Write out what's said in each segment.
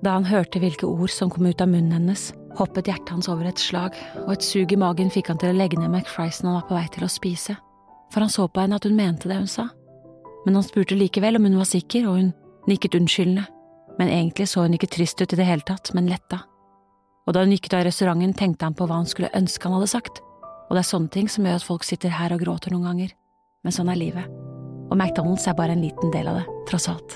Da han hørte hvilke ord som kom ut av munnen hennes, hoppet hjertet hans over et slag, og et sug i magen fikk han til å legge ned McFriesen han var på vei til å spise, for han så på henne at hun mente det hun sa. Men han spurte likevel om hun var sikker, og hun nikket unnskyldende, men egentlig så hun ikke trist ut i det hele tatt, men letta. Og da hun gikk ut av restauranten, tenkte han på hva han skulle ønske han hadde sagt, og det er sånne ting som gjør at folk sitter her og gråter noen ganger, men sånn er livet. Og McDonald's er bare en liten del av det, tross alt.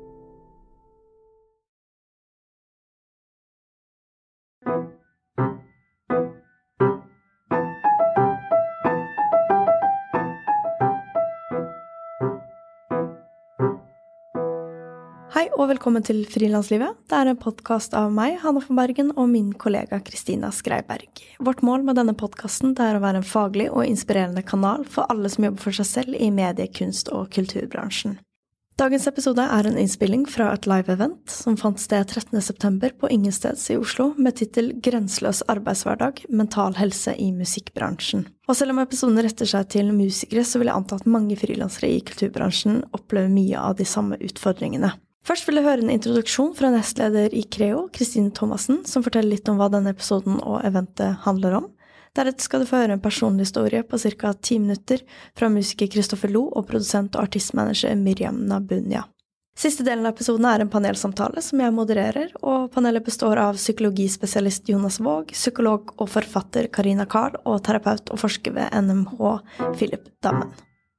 Hei og velkommen til Frilanslivet. Det er en podcast av meg, Hanna von Bergen, og min kollega Kristina Skreiberg. Vårt mål med denne podcasten er å være en faglig og inspirerende kanal for alle som jobber for seg selv i medie-, kunst- og kulturbransjen. Dagens episode er en innspilling fra et live-event som fant sted 13. september på Ingensteds i Oslo med titel «Grenseløs arbeidshverdag, mental helse i musikkbransjen». Og selv om episoden retter seg til musikere, så vil jeg anta at mange frilansere i kulturbransjen opplever mye av de samme utfordringene. Først vil jeg høre en introduksjon fra nestleder i Creo, Kristine Thomassen, som forteller litt om hva denne episoden og eventet handler om. Deretter skal du få høre en personlig historie på cirka 10 minutter fra musiker Kristoffer Lo og produsent og artistmanager Miriam Nabunya. Siste delen av episoden er en panelsamtale som jeg modererer, og panelet består av psykologispesialist Jonas Våg, psykolog og forfatter Karina Karl og terapeut og forsker ved NMH Philip Dammen.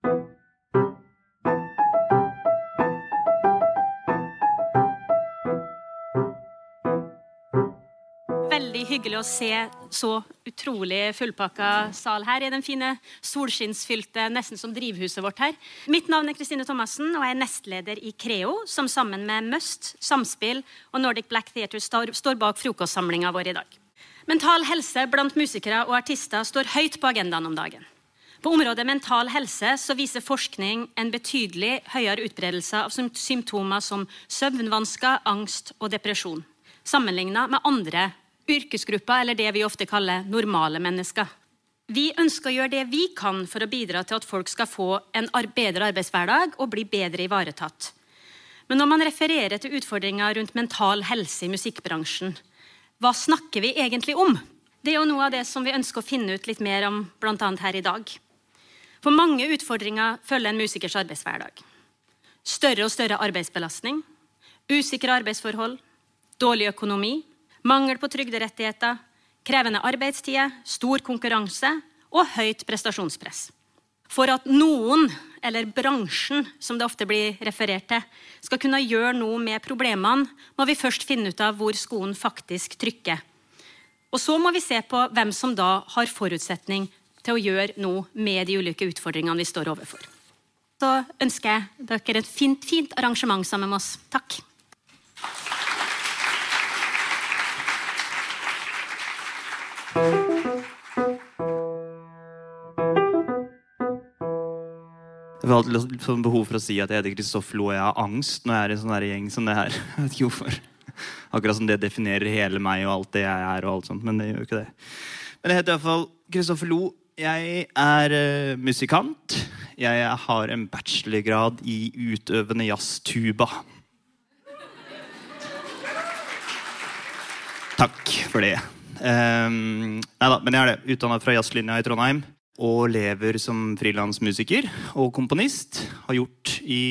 Veldig hyggelig å se så utrolig fullpakka sal her i den fine solskinnsfylte, nesten som drivhuset vårt her. Mitt navn er Kristine Thomassen, og jeg er nestleder i Creo, som sammen med Must, Samspill og Nordic Black Theatre står bak frokostsamlingen vår i dag. Mental helse blant musikere og artister står høyt på agendaen om dagen. På området mental helse så viser forskning en betydelig høyere utbredelse av symptomer som søvnvansker, angst og depresjon, sammenlignet med andre yrkesgrupper, eller det vi ofte kaller normale mennesker. Vi ønsker å gjøre det vi kan for å bidra til at folk skal få en bedre arbeidshverdag og bli bedre ivaretatt. Men når man refererer til utfordringer rundt mental helse i musikkbransjen, hva snakker vi egentlig om? Det er jo noe av det som vi ønsker å finne ut litt mer om, blant annet her i dag. For mange utfordringer følger en musikers arbeidshverdag. Større og større arbeidsbelastning, usikre arbeidsforhold, dårlig økonomi, mangel på trygderettigheter, krevende arbeidstider, stor konkurranse og høyt prestasjonspress. For at noen, eller bransjen, som det ofte blir referert til, skal kunne gjøre noe med problemene, må vi først finne ut av hvor skoen faktisk trykker. Og så må vi se på hvem som da har forutsetning til å gjøre noe med de ulike utfordringene vi står overfor. Så ønsker jeg dere et fint arrangement sammen med oss. Takk. Jeg har alltid sånn behov for å si at jeg heter Kristoffer Lo, og jeg har angst når jeg er i en sånn gjeng som det her. Jeg vet ikke hvorfor. Akkurat som det definerer hele meg og alt det jeg er og alt sånt, men det gjør ikke det. Men jeg heter i hvert fall Kristoffer Lo. Jeg er musikant. Jeg har en bachelorgrad i utøvende jazztuba. Takk for det. Neida, men jeg er det. Utdannet fra jazzlinja i Trondheim. Og lever som frilansmusiker og komponist. Har gjort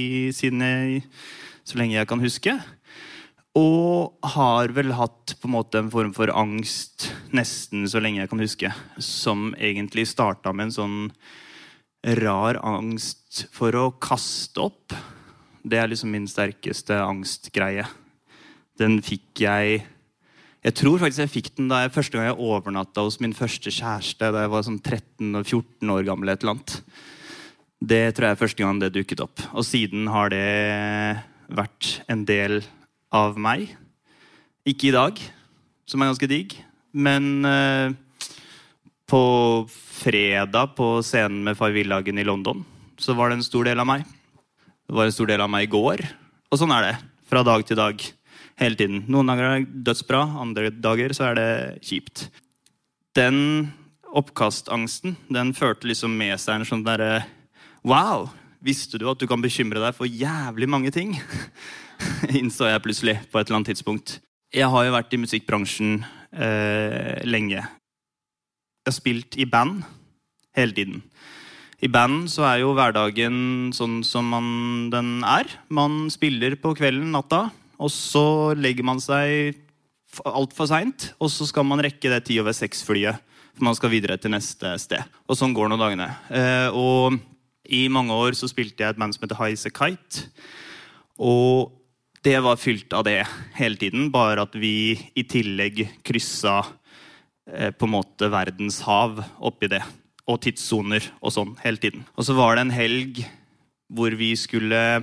så lenge jeg kan huske. Og har vel hatt på en måte en form for angst nesten så lenge jeg kan huske. Som egentlig startet med en sånn rar angst for å kaste opp. Det er liksom min sterkeste angstgreie. Den fikk jeg tror faktisk jeg fikk den da første gang jeg overnattet hos min første kjæreste, da jeg var sånn 13 og 14 år gammel et eller annet. Det tror jeg er første gang det dukket opp. Og siden har det vært en del av meg. Ikke i dag, som er ganske digg, men på fredag på scenen med Farvillagen i London, så var det en stor del av meg. Det var en stor del av meg i går, og sånn er det, fra dag til dag. Hele tiden. Noen dager er det dødsbra, andre dager så er det kjipt. Den oppkastangsten, den førte liksom med seg en sånn der, wow, visste du at du kan bekymre deg for jævlig mange ting? Innså jeg plutselig på et eller annet tidspunkt. Jeg har jo vært i musikkbransjen lenge. Jeg har spilt i band hele tiden. I band så jo hverdagen sånn som den Man spiller på kvelden, natta, og så legger man seg alt for sent, og så skal man rekke det 5:10-flyet, for man skal videre til neste sted. Og sånn går noen dagene. Og i mange år så spilte jeg et band som heter High as a Kite, og det var fylt av det hele tiden, bare at vi i tillegg kryssa på en måte verdens hav oppi det, og tidszoner og sånn hele tiden. Og så var det en helg hvor vi skulle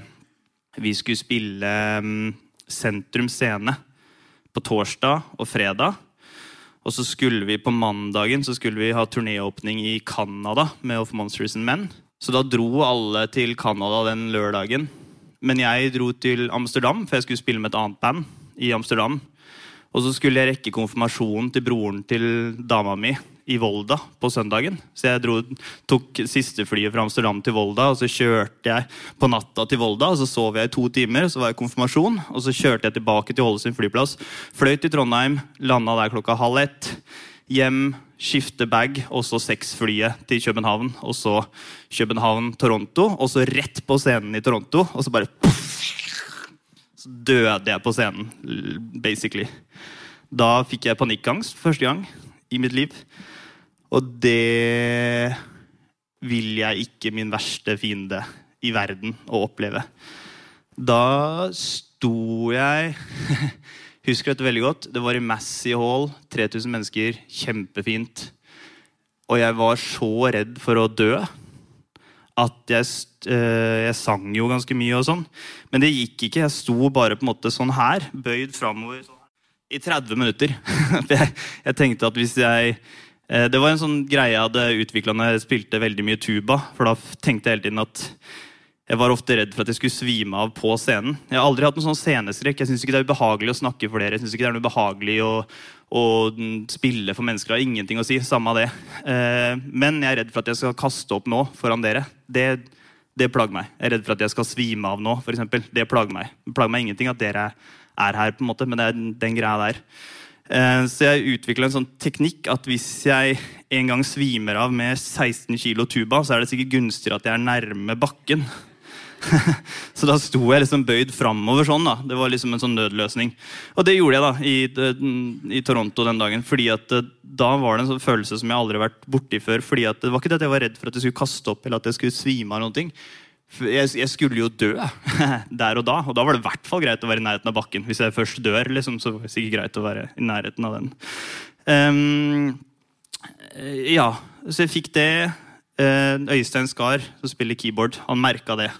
spille Sentrum Scene på torsdag og fredag, og så skulle vi på mandagen så skulle vi ha turnéåpning i Kanada med Of Monsters and Men. Så da dro alle til Kanada den lørdagen. Men jeg dro til Amsterdam, for jeg skulle spille med et annet band i Amsterdam. Og så skulle jeg rekke konfirmasjonen til broren til dama mi i Volda på søndagen. Så jeg tok siste flyet fra Amsterdam til Volda, og så kjørte jeg på natta til Volda, og så sov jeg i 2 timer, så var jeg konfirmasjon, og så kjørte jeg tilbake til Ålesund flyplass, fløy til Trondheim, landet der 12:30, hjem, skifte bag, og så 6-flyet til København, og så København-Toronto, og så rett på scenen i Toronto, og så bare så døde jeg på scenen, basically. Da fikk jeg panikkangst første gang i mitt liv, og det vil jeg ikke min verste fiende i verden å oppleve. Da sto jeg husker dette veldig godt. Det var i Massey Hall, 3000 mennesker, kjempefint. Og jeg var så redd for å dø at jeg sang jo ganske mye og sånn. Men det gikk ikke. Jeg sto bare på en måte sånn her, bøyd fremover sånn, i 30 minutter. Jeg tenkte at hvis jeg... Det var en sånn greie jeg hadde utviklet når jeg spilte veldig mye tuba, for da tenkte jeg hele tiden at jeg var ofte redd for at jeg skulle svime av på scenen. Jeg har aldri hatt noen sånn sceneskrekk. Jeg synes ikke det ubehagelig å snakke for dere. Jeg synes ikke det noe ubehagelig å spille for mennesker. Det har ingenting å si, samme av det. Men jeg redd for at jeg skal kaste opp nå foran dere. Det plager meg. Jeg redd for at jeg skal svime av nå, for eksempel. Det plager meg. Det plager meg ingenting at dere her på en måte, men det den greia der. Så jeg utviklet en sånn teknikk at hvis jeg en gang svimer av med 16 kilo tuba, så det sikkert gunstigere at jeg nærme bakken. Så da sto jeg liksom bøyd fremover sånn da. Det var liksom en sånn nødløsning. Og det gjorde jeg da i Toronto den dagen, fordi at da var det en sånn følelse som jeg aldri har vært borti før, fordi at det var ikke det at jeg var redd for at jeg skulle kaste opp, eller at jeg skulle svime av noen ting. Jeg skulle jo dø der og da var det i hvert fall greit å være i nærheten av bakken. Hvis jeg først dør, liksom, så var det sikkert greit å være i nærheten av den. Ja, så jeg fikk det. Øystein Skar, som spiller keyboard, han merket det.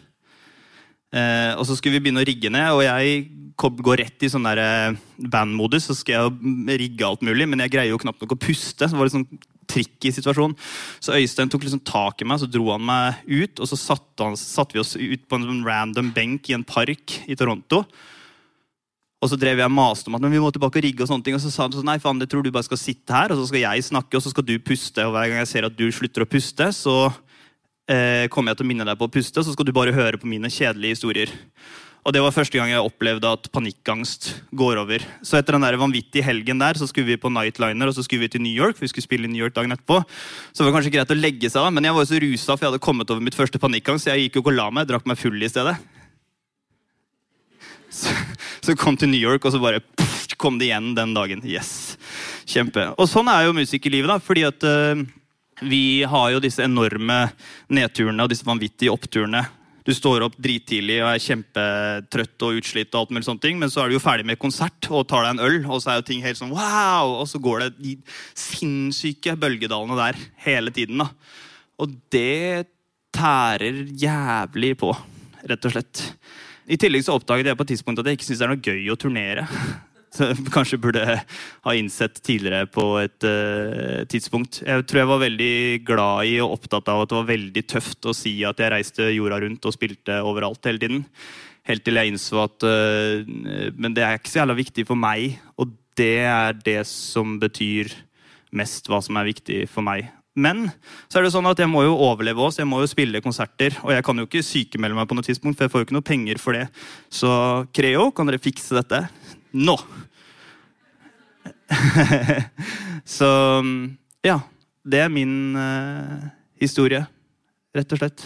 Og så skulle vi begynne å rigge ned, og jeg går rett i sånn der bandmodus, så skal jeg rigge alt mulig, men jeg greier jo knapt nok å puste, så det var litt sånn tricky situasjon. Så Øystein tok liksom tak i meg, så dro han meg ut, og så satt vi oss ut på en random benk i en park i Toronto, og så drev jeg maste om at vi må tilbake og rigge og sånne ting, og så sa han sånn, nei faen, det tror du bare skal sitte her, og så skal jeg snakke, og så skal du puste, og hver gang jeg ser at du slutter å puste, så kommer jeg til å minne deg på å puste, så skal du bare høre på mine kjedelige historier. Og det var første gang jeg opplevde at panikkangst går over. Så etter den der vanvittige helgen der, så skulle vi på Nightliner, og så skulle vi til New York, for vi skulle spille i New York dagen etterpå. Så det var kanskje greit å legge seg da, men jeg var jo så rusa, for jeg hadde kommet over mitt første panikkangst, så jeg gikk jo ikke og la meg, drakk meg full i stedet. Så kom til New York, og så bare kom det igjen den dagen. Yes, kjempe. Og sånn jo musikk i livet da, fordi at vi har jo disse enorme nedturene og disse vanvittige oppturene. Du står opp drittidlig og kjempetrøtt og utslitt og alt mulig sånne ting, men så du jo ferdig med konsert og tar deg en øl, og så jo ting helt sånn wow, og så går det de sinnssyke bølgedalene der hele tiden da. Og det tærer jævlig på, rett og slett. I tillegg så oppdaget jeg på et tidspunkt at jeg ikke synes det noe gøy å turnere. Så jeg kanskje burde ha innsett tidligere på et tidspunkt. Jeg tror jeg var veldig glad i og opptatt av at det var veldig tøft å si at jeg reiste jorda rundt og spilte overalt hele tiden. Helt til jeg innså at men det ikke så jævla viktig for meg, og det det som betyr mest hva som viktig for meg. Men så det sånn at jeg må jo overleve også, jeg må jo spille konserter, og jeg kan jo ikke sykemelde meg på noe tidspunkt, for jeg får jo ikke noe penger for det. Så Creo, kan dere fikse dette? Nå! Så ja, det är min historia, rätt och slett.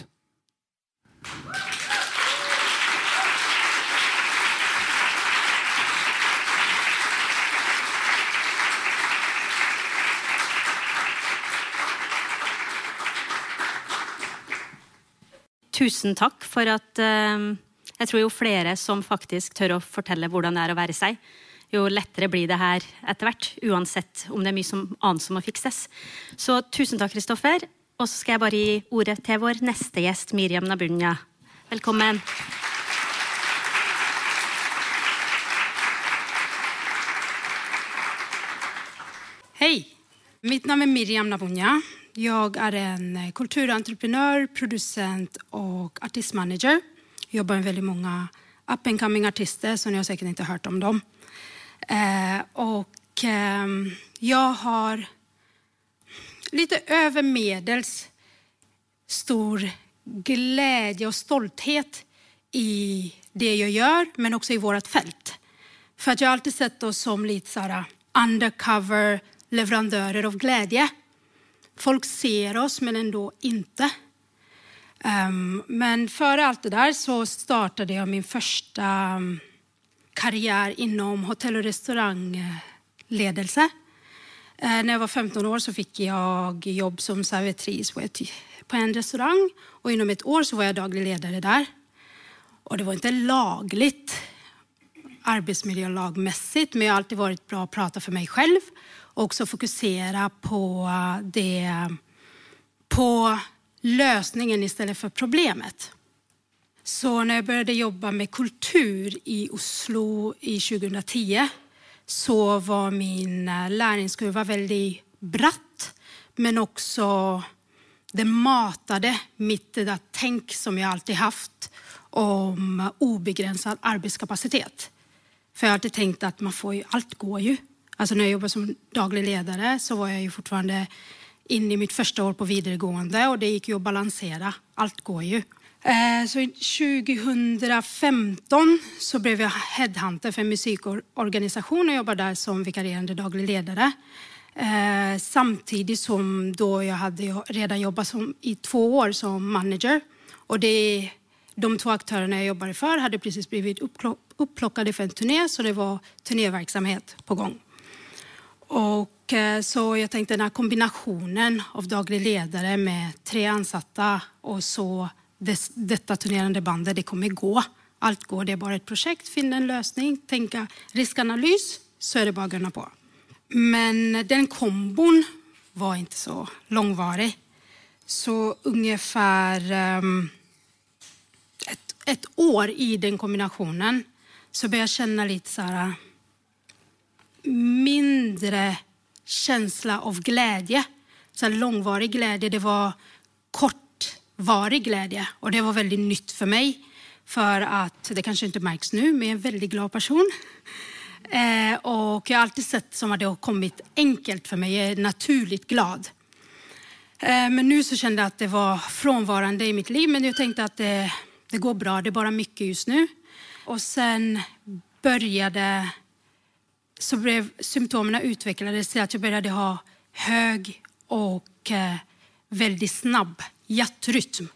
Tusen takk for at jeg tror jo flere som faktisk tør å fortelle hvordan det er å være seg, jo lettere blir det her etter hvert, uansett om det er mye annet som må fikses. Så tusen takk, Kristoffer. Og så skal jeg bare gi ordet til vår neste gjest, Miriam Nabunya. Velkommen. Hej, mitt namn är Miriam Nabunya. Jag är en kulturentreprenör, producent och artistmanager. Jag jobbar med väldigt många up-and-coming artister, så ni har säkert inte hört om dem. Jag har lite övermedels stor glädje och stolthet i det jag gör, men också i vårt fält. För att jag har alltid sett oss som lite så här undercover leverantörer av glädje. Folk ser oss men ändå inte. Men före allt det där så startade jag min första karriär inom hotell- och restaurangledelse. När jag var 15 år så fick jag jobb som servitris på en restaurang. Och inom ett år så var jag daglig ledare där. Och det var inte lagligt, arbetsmiljölagmässigt, men jag har alltid varit bra att prata för mig själv. Och också fokusera på lösningen istället för problemet. Så när jag började jobba med kultur i Oslo i 2010 så var min lärningskurva väldigt bratt, men också det matade mitt det där tänk som jag alltid haft om obegränsad arbetskapacitet. För jag har alltid tänkt att allt går ju. Alltså när jag jobbade som daglig ledare så var jag ju fortfarande inne i mitt första år på videregående och det gick ju att balansera. Allt går ju. Så 2015 så blev jag headhunter för en musikorganisation och jobbade där som vikarierande daglig ledare. Samtidigt som då jag hade redan jobbat i 2 år som manager. Och de 2 aktörerna jag jobbade för hade precis blivit upplockade för en turné, så det var turnéverksamhet på gång. Och så jag tänkte den här kombinationen av daglig ledare med 3 ansatta och så detta turnerande bandet, det kommer gå. Allt går, det är bara ett projekt, finna en lösning, tänka riskanalys, så är det bara att gunna på. Men den kombon var inte så långvarig. Så ungefär ett år i den kombinationen så började jag känna lite så här mindre känsla av glädje. Så här långvarig glädje, det var kortvarig glädje. Och det var väldigt nytt för mig. För att, det kanske inte märks nu, men jag är en väldigt glad person. Och jag har alltid sett som att det har kommit enkelt för mig. Jag är naturligt glad. Men nu så kände jag att det var frånvarande i mitt liv. Men jag tänkte att det går bra, det är bara mycket just nu. Och sen så blev symptomen utvecklades till att jag började ha hög och väldigt snabb hjärtrytm.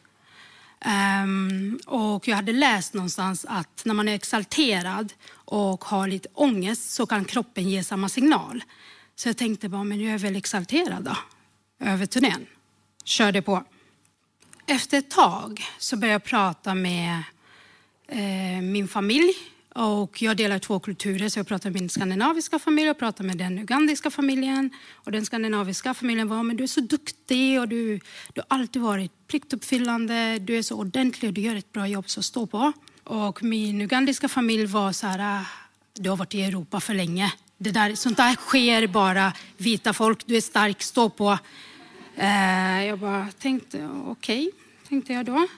Och jag hade läst någonstans att när man är exalterad och har lite ångest så kan kroppen ge samma signal. Så jag tänkte bara, men jag är väl exalterad då, över turnén. Körde på. Efter ett tag så började jag prata med min familj. Och jag delar 2 kulturer, så jag pratar med min skandinaviska familj och pratar med den ugandiska familjen. Och den skandinaviska familjen var, men du är så duktig och du har alltid varit pliktuppfyllande. Du är så ordentlig och du gör ett bra jobb, så stå på. Och min ugandiska familj var så här, du har varit i Europa för länge. Sånt där sker bara vita folk, du är stark, stå på. Jag bara tänkte, okej, tänkte jag då.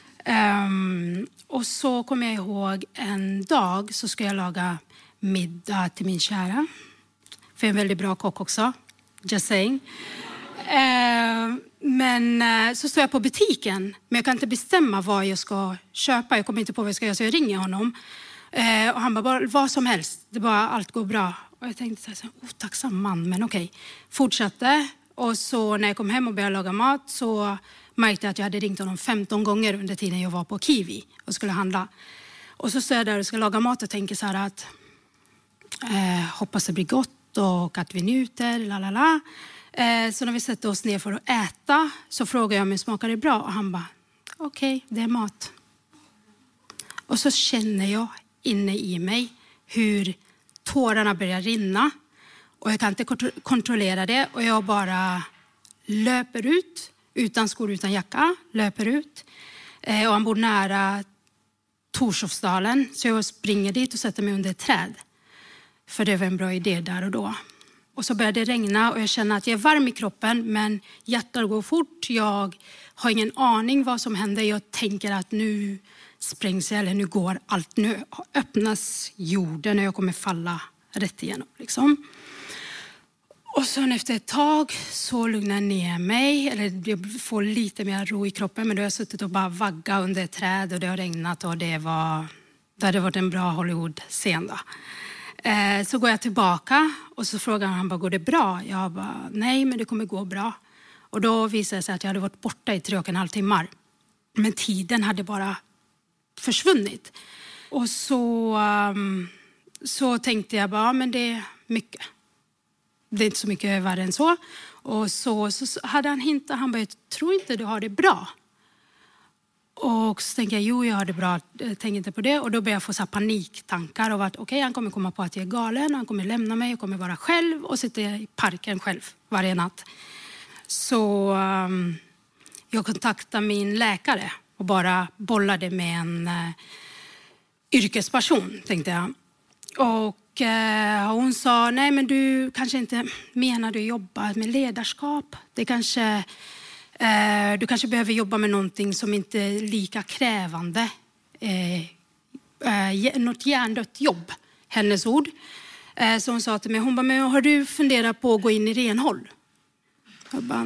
Och så kommer jag ihåg en dag så ska jag laga middag till min kära. För en väldigt bra kock också. Just saying. Men så står jag på butiken. Men jag kan inte bestämma vad jag ska köpa. Jag kommer inte på vad jag ska göra, så jag ringer honom. Och han bara vad som helst. Det bara, allt går bra. Och jag tänkte så här, otacksam man, men okej. Fortsatte. Och så när jag kom hem och började laga mat så märkte jag att jag hade ringt honom 15 gånger under tiden jag var på Kiwi och skulle handla. Och så står jag där och ska laga mat och tänker så här att hoppas det blir gott och att vi njuter, lalala. Så när vi sätter oss ner för att äta så frågar jag om det smakar det bra och han bara, okej, det är mat. Och så känner jag inne i mig hur tårarna börjar rinna och jag kan inte kontrollera det och jag bara löper ut utan skor, utan jacka, löper ut. Och han bor nära Torshovsdalen så jag springer dit och sätter mig under ett träd. För det var en bra idé där och då. Och så började det regna och jag känner att jag är varm i kroppen men hjärtat går fort. Jag har ingen aning vad som händer. Jag tänker att nu sprängs jag eller nu går allt. Nu öppnas jorden och jag kommer falla rätt igenom. Liksom. Och sen efter ett tag så lugnar jag ner mig. Eller jag får lite mer ro i kroppen. Men då har jag suttit och bara vaggat under ett träd och det har regnat och det hade varit en bra Hollywood-scen då. Så går jag tillbaka och så frågar han bara, går det bra? Jag bara, nej men det kommer gå bra. Och då visade det sig att jag hade varit borta i 3,5 timmar. Men tiden hade bara försvunnit. Och så tänkte jag bara, men det är mycket. Det är inte så mycket värre än så. Och så hade han hintat, han bara, jag tror inte du har det bra. Och så tänkte jag, jo jag har det bra, jag tänker inte på det. Och då började jag få så här paniktankar av att okej, han kommer komma på att jag är galen. Han kommer lämna mig, jag kommer vara själv och sitta i parken själv varje natt. Så jag kontaktade min läkare och bara bollade med en yrkesperson, tänkte jag. Och hon sa, nej men du kanske inte menar du jobbar med ledarskap. Det kanske... Du kanske behöver jobba med någonting som inte är lika krävande. Något hjärndött jobb, hennes ord. Så hon sa till mig, hon bara, men har du funderat på att gå in i renhåll? Jag bara,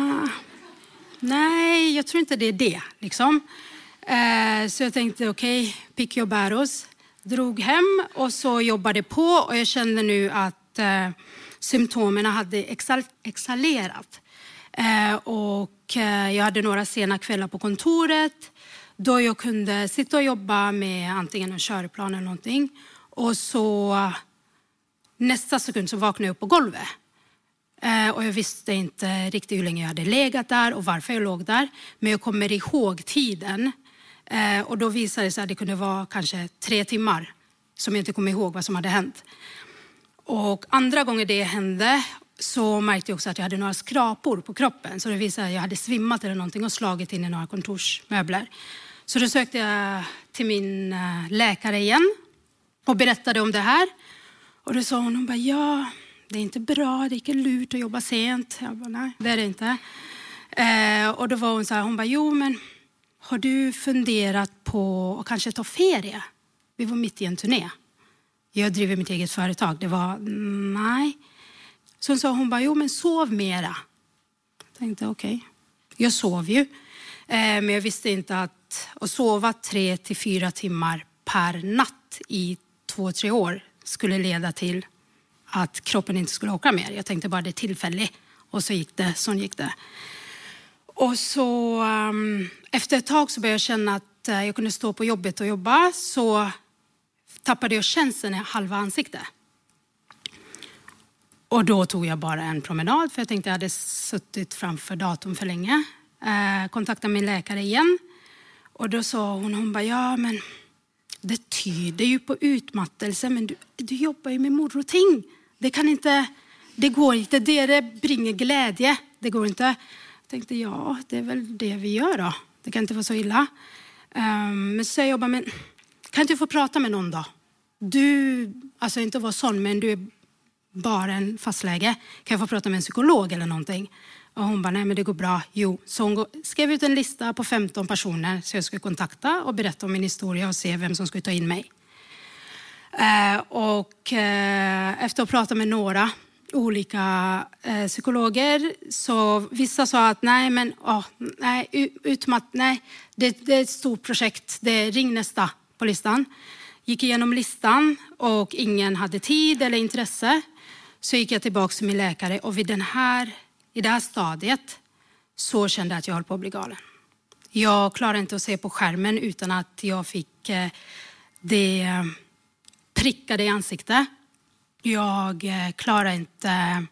nej, jag tror inte det är det. Liksom. Så jag tänkte, okej, pick your battles. Drog hem och så jobbade på och jag kände nu att symptomen hade exhalerat. Och jag hade några sena kvällar på kontoret då jag kunde sitta och jobba med antingen en körplan eller någonting. Och så nästa sekund så vaknade jag upp på golvet. Och jag visste inte riktigt hur länge jag hade legat där och varför jag låg där. Men jag kommer ihåg tiden. Och då visade det sig att det kunde vara kanske 3 timmar som jag inte kommer ihåg vad som hade hänt. Och andra gånger det hände så märkte jag också att jag hade några skrapor på kroppen. Så det visade att jag hade svimmat eller någonting och slagit in i några kontorsmöbler. Så då sökte jag till min läkare igen och berättade om det här. Och då sa hon bara, ja, det är inte bra, det är inte lurt att jobba sent. Jag bara, nej, det är det inte. Och då var hon så här, hon bara, jo men har du funderat på att kanske ta ferie? Vi var mitt i en turné. Jag driver mitt eget företag. Det var, nej. Så sa hon bara, jo men sov mera. Jag tänkte okej. Jag sov ju. Men jag visste inte att sova 3-4 timmar per natt i 2-3 år skulle leda till att kroppen inte skulle åka mer. Jag tänkte bara det är tillfälligt. Och så gick det. Och så efter ett tag så började jag känna att jag kunde stå på jobbet och jobba. Så tappade jag känseln i halva ansiktet. Och då tog jag bara en promenad för jag tänkte jag hade suttit framför datorn för länge. Kontaktade min läkare igen. Och då sa hon bara, ja men det tyder ju på utmattelse men du jobbar ju med moroting. Det går inte, det bringar glädje. Det går inte. Jag tänkte, ja det är väl det vi gör då. Det kan inte vara så illa. Men så jag jobbar med, kan inte få prata med någon då? Du, alltså inte vara sån men du är bara en fastläge. Kan jag få prata med en psykolog eller någonting? Och hon bara, nej men det går bra. Jo, så hon skrev ut en lista på 15 personer så jag skulle kontakta och berätta om min historia och se vem som skulle ta in mig. Efter att prata med några olika psykologer så vissa sa att nej det är ett stort projekt. Ring nästa på listan. gick igenom listan och ingen hade tid eller intresse, så gick jag tillbaka till min läkare, och i det här stadiet så kände jag att jag höll på att bli galen. Jag klarade inte att se på skärmen utan att jag fick det prickade i ansiktet. Jag klarade inte.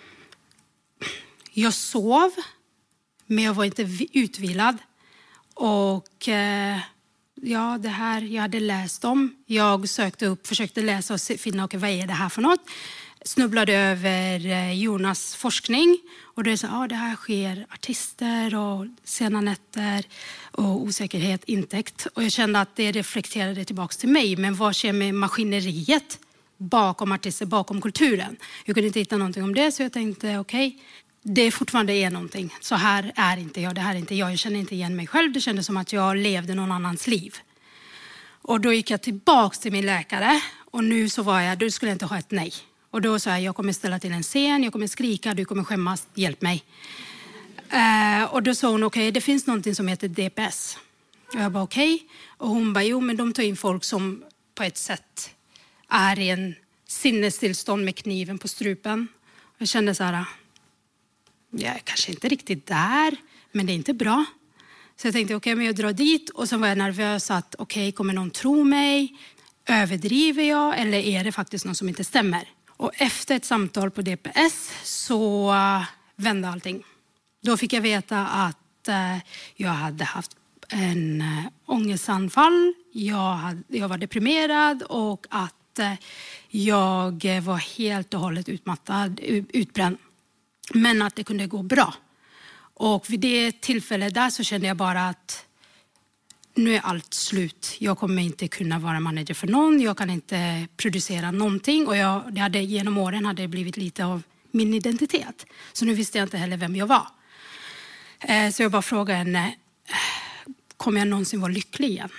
Jag sov, men jag var inte utvilad. Och det här jag hade läst om. Jag sökte upp, försökte läsa och finna vad är det här för något. Snubblade över Jonas forskning. Och det är så, det här sker artister och sena nätter och osäkerhet, intäkt. Och jag kände att det reflekterade tillbaka till mig. Men vad sker med maskineriet bakom artister, bakom kulturen? Jag kunde inte hitta någonting om det, så jag tänkte okej, det fortfarande är någonting. Så här är inte jag, det här är inte jag. Jag känner inte igen mig själv. Det kändes som att jag levde någon annans liv. Och då gick jag tillbaka till min läkare. Och nu så då skulle jag inte ha ett nej. Och då sa jag kommer ställa till en scen, jag kommer skrika, du kommer skämmas, hjälp mig. Och då sa hon okej, det finns någonting som heter DPS. Och jag bara okej. Och hon bara jo, men de tar in folk som på ett sätt är i en sinnestillstånd med kniven på strupen. Och jag kände så här, jag är kanske inte riktigt där, men det är inte bra. Så jag tänkte okej, men jag drar dit. Och så var jag nervös att okej, kommer någon tro mig? Överdriver jag eller är det faktiskt något som inte stämmer? Och efter ett samtal på DPS så vände allting. Då fick jag veta att jag hade haft en ångestanfall. Jag var deprimerad och att jag var helt och hållet utmattad, utbränd. Men att det kunde gå bra. Och vid det tillfället där så kände jag bara att nu är allt slut. Jag kommer inte kunna vara manager för någon. Jag kan inte producera någonting. Och genom åren hade det blivit lite av min identitet. Så nu visste jag inte heller vem jag var. Så jag bara frågade henne, kommer jag någonsin vara lycklig igen?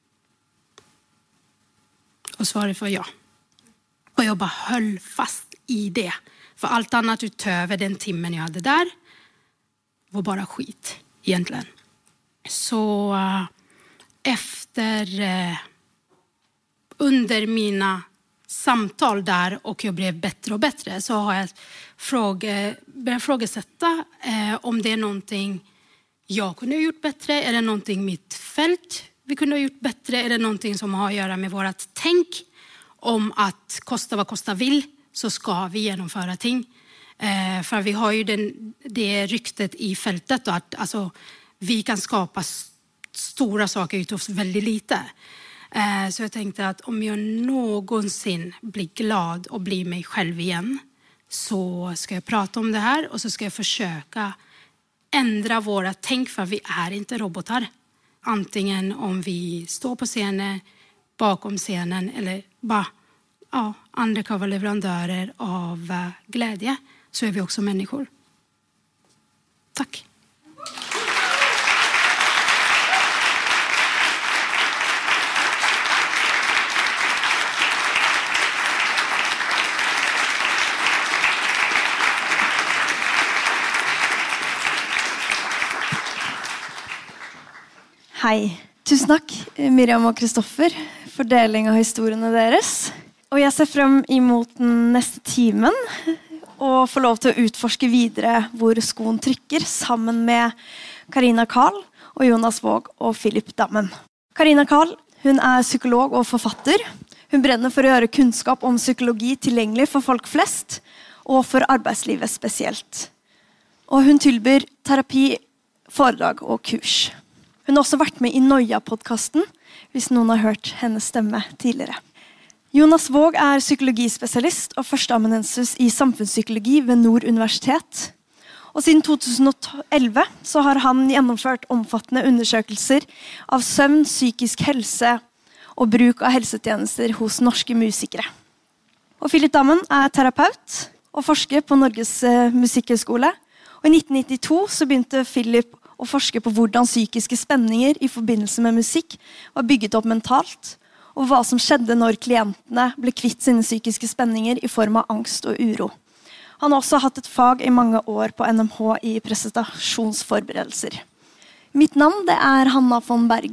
Och svaret var ja. Och jag bara höll fast i det. För allt annat utöver den timmen jag hade där var bara skit egentligen. Så under mina samtal där och jag blev bättre och bättre så har jag börjat frågasätta om det är någonting jag kunde ha gjort bättre. Är det någonting mitt fält vi kunde ha gjort bättre? Är det någonting som har att göra med vårat tänk om att kosta vad kosta vill så ska vi genomföra ting. För vi har ju det ryktet i fältet då, att alltså, vi kan skapa stora saker utav väldigt lite. Så jag tänkte att om jag någonsin blir glad och blir mig själv igen så ska jag prata om det här och så ska jag försöka ändra våra tänk, för vi är inte robotar. Antingen om vi står på scenen, bakom scenen eller bara undercover leverantörer av glädje, så är vi också människor. Tack. Hej. Tusen tack Miriam och Kristoffer för deling av historierna deras. Och jag ser fram emot nästa timmen och får lov till att utforska vidare hvor skon trycker sammen med Carina Karl och Jonas Våg och Philip Dammen. Carina Karl, hon är psykolog och författare. Hon brenner för att göra kunskap om psykologi tillgänglig för folk flest och för arbetslivet speciellt. Och hon tilbyr terapi, föredrag och kurs. Hon har också varit med i Noia-podcasten, hvis någon har hört hennes stämme tidigare. Jonas Våg är psykologispecialist och förstaamanuensis i samfunnspsykologi vid Nord universitet. Och sedan 2011 så har han genomfört omfattande undersökelser av sömn, psykisk hälsa och bruk av hälsotjänster hos norska musikere. Och Philip Dammen är terapeut och forskar på Norges musikkhøgskole. Och i 1992 så begynte Philip och forska på hvordan psykiska spänningar i förbindelse med musik var bygget upp mentalt och vad som skedde när klienterna blev kvitt sina psykiska spänningar i form av angst och oro. Han har också haft ett fag i många år på NMH i prestationsförberedelser. Mitt namn det är Hanna von Bergen.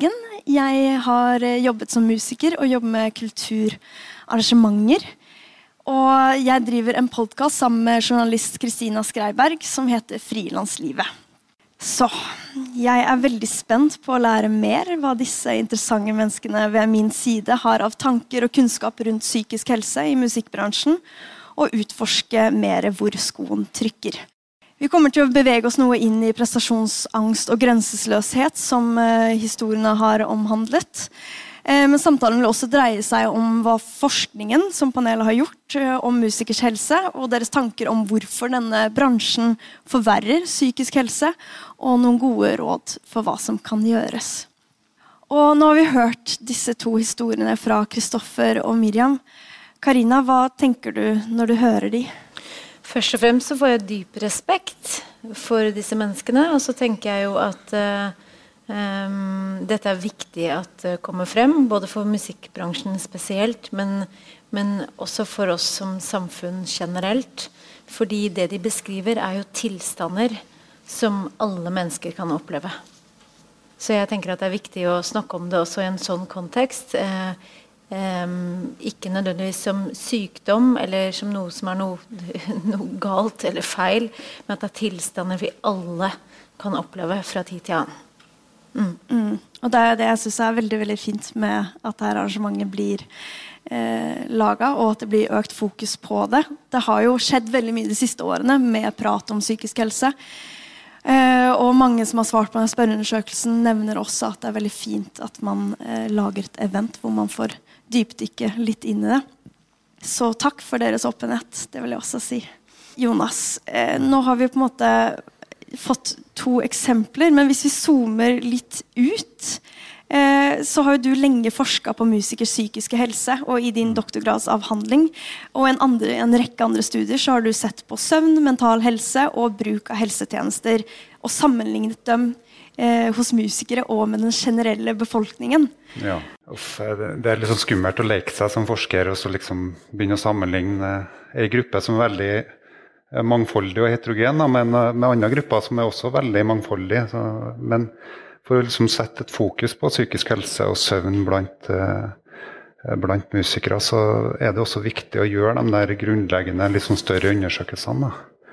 Jeg har jobbet som musiker og jobber med kulturarrangementer. Og jeg driver en podcast sammen med journalist Kristina Skreiberg som heter Frilanslivet. Så jeg veldig spent på å lære mer hva disse interessante menneskene ved min side har av tanker og kunnskap rundt psykisk helse i musikkbransjen, og utforske mer hvor skoen trykker. Vi kommer til å bevege oss noe inn i prestasjonsangst og grenseløshet som historiene har omhandlet. Men samtalen vil også dreie seg om hva forskningen som panelet har gjort om musikers helse, og deres tanker om hvorfor denne bransjen forverrer psykisk helse, og noen gode råd for hva som kan gjøres. Og nå har vi hørt disse to historiene fra Kristoffer og Miriam. Karina, hva tenker du når du hører de? Først og fremst så får jeg dyp respekt for disse menneskene, og så tenker jeg jo at dette viktig at det kommer frem, både for musikkbransjen spesielt, men også for oss som samfunn generelt, fordi det de beskriver jo tilstander som alle mennesker kan oppleve. Så jeg tenker at det viktig å snakke om det også i en sånn kontekst, ikke nødvendigvis som sykdom eller som noe som noe galt eller feil, men at det tilstander vi alle kan oppleve fra tid til annen. Og det det jeg synes veldig, veldig fint med at dette arrangementet blir laget, og at det blir økt fokus på det. Det har jo skjedd veldig mye de siste årene med prat om psykisk helse, og mange som har svart på denne spørreundersøkelsen nevner også at det veldig fint at man lager et event hvor man får dypdykke litt inn i det. Så takk for deres åpenhet, det vil jeg også si. Jonas, nå har vi på en måte fått to eksempler, men hvis vi zoomer litt ut, så har jo du lenge forsket på musikers psykiske helse, og i din doktorgradsavhandling, og en rekke andre studier, så har du sett på søvn, mental helse og bruk av helsetjenester, og sammenlignet dem hos musikere og med den generelle befolkningen. Ja, det litt sånn skummelt å leke seg som forsker, og så liksom begynne å sammenligne en gruppe som veldig mangfoldig og heterogen, men med andre grupper som også veldig mangfoldige. Men for å liksom sette et fokus på psykisk helse og søvn blant musikere, så det også viktig å gjøre de der grunnleggende, litt sånn større undersøkelsene.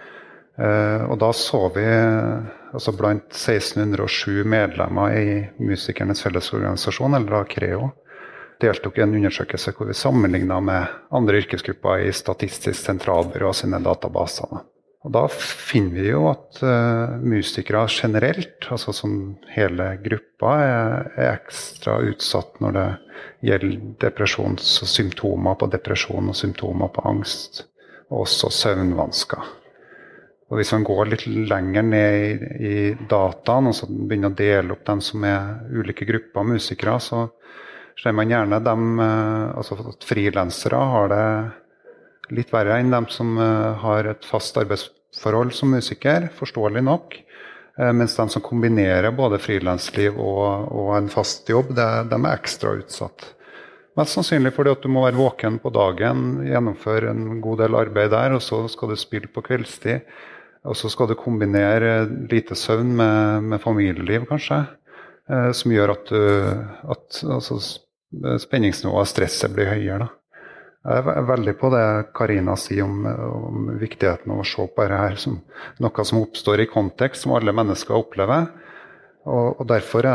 Og da så vi altså blant 1607 medlemmer i Musikernes Fellesorganisasjon, eller Creo, deltok i en undersøkelse hvor vi sammenlignet med andre yrkesgrupper i Statistisk sentralbyrå sine databaser. Og da finner vi jo at musikere generelt, altså som hele gruppa, ekstra utsatt når det gjelder depresjons- og symptomer på depresjon og symptomer på angst, og også søvnvansker. Og hvis man går litt lenger ned i dataen, og så begynner å dele opp dem som ulike grupper av musikere, så ser man gjerne altså at frilansere har det litt verre enn dem som har et fast arbeidsforhold som musiker, forståelig nok, mens de som kombinerer både frilansliv og en fast jobb, de ekstra utsatt. Mest sannsynlig fordi at du må være våken på dagen, gjennomføre en god del arbeid der, og så skal du spille på kveldstid, og så skal du kombinere lite søvn med familieliv, kanskje, som gjør at altså, spenningsnivået og stresset blir høyere. Jeg veldig på det Karina sier om viktigheten av å se på dette her som noe som oppstår i kontekst, som alle mennesker opplever. Og derfor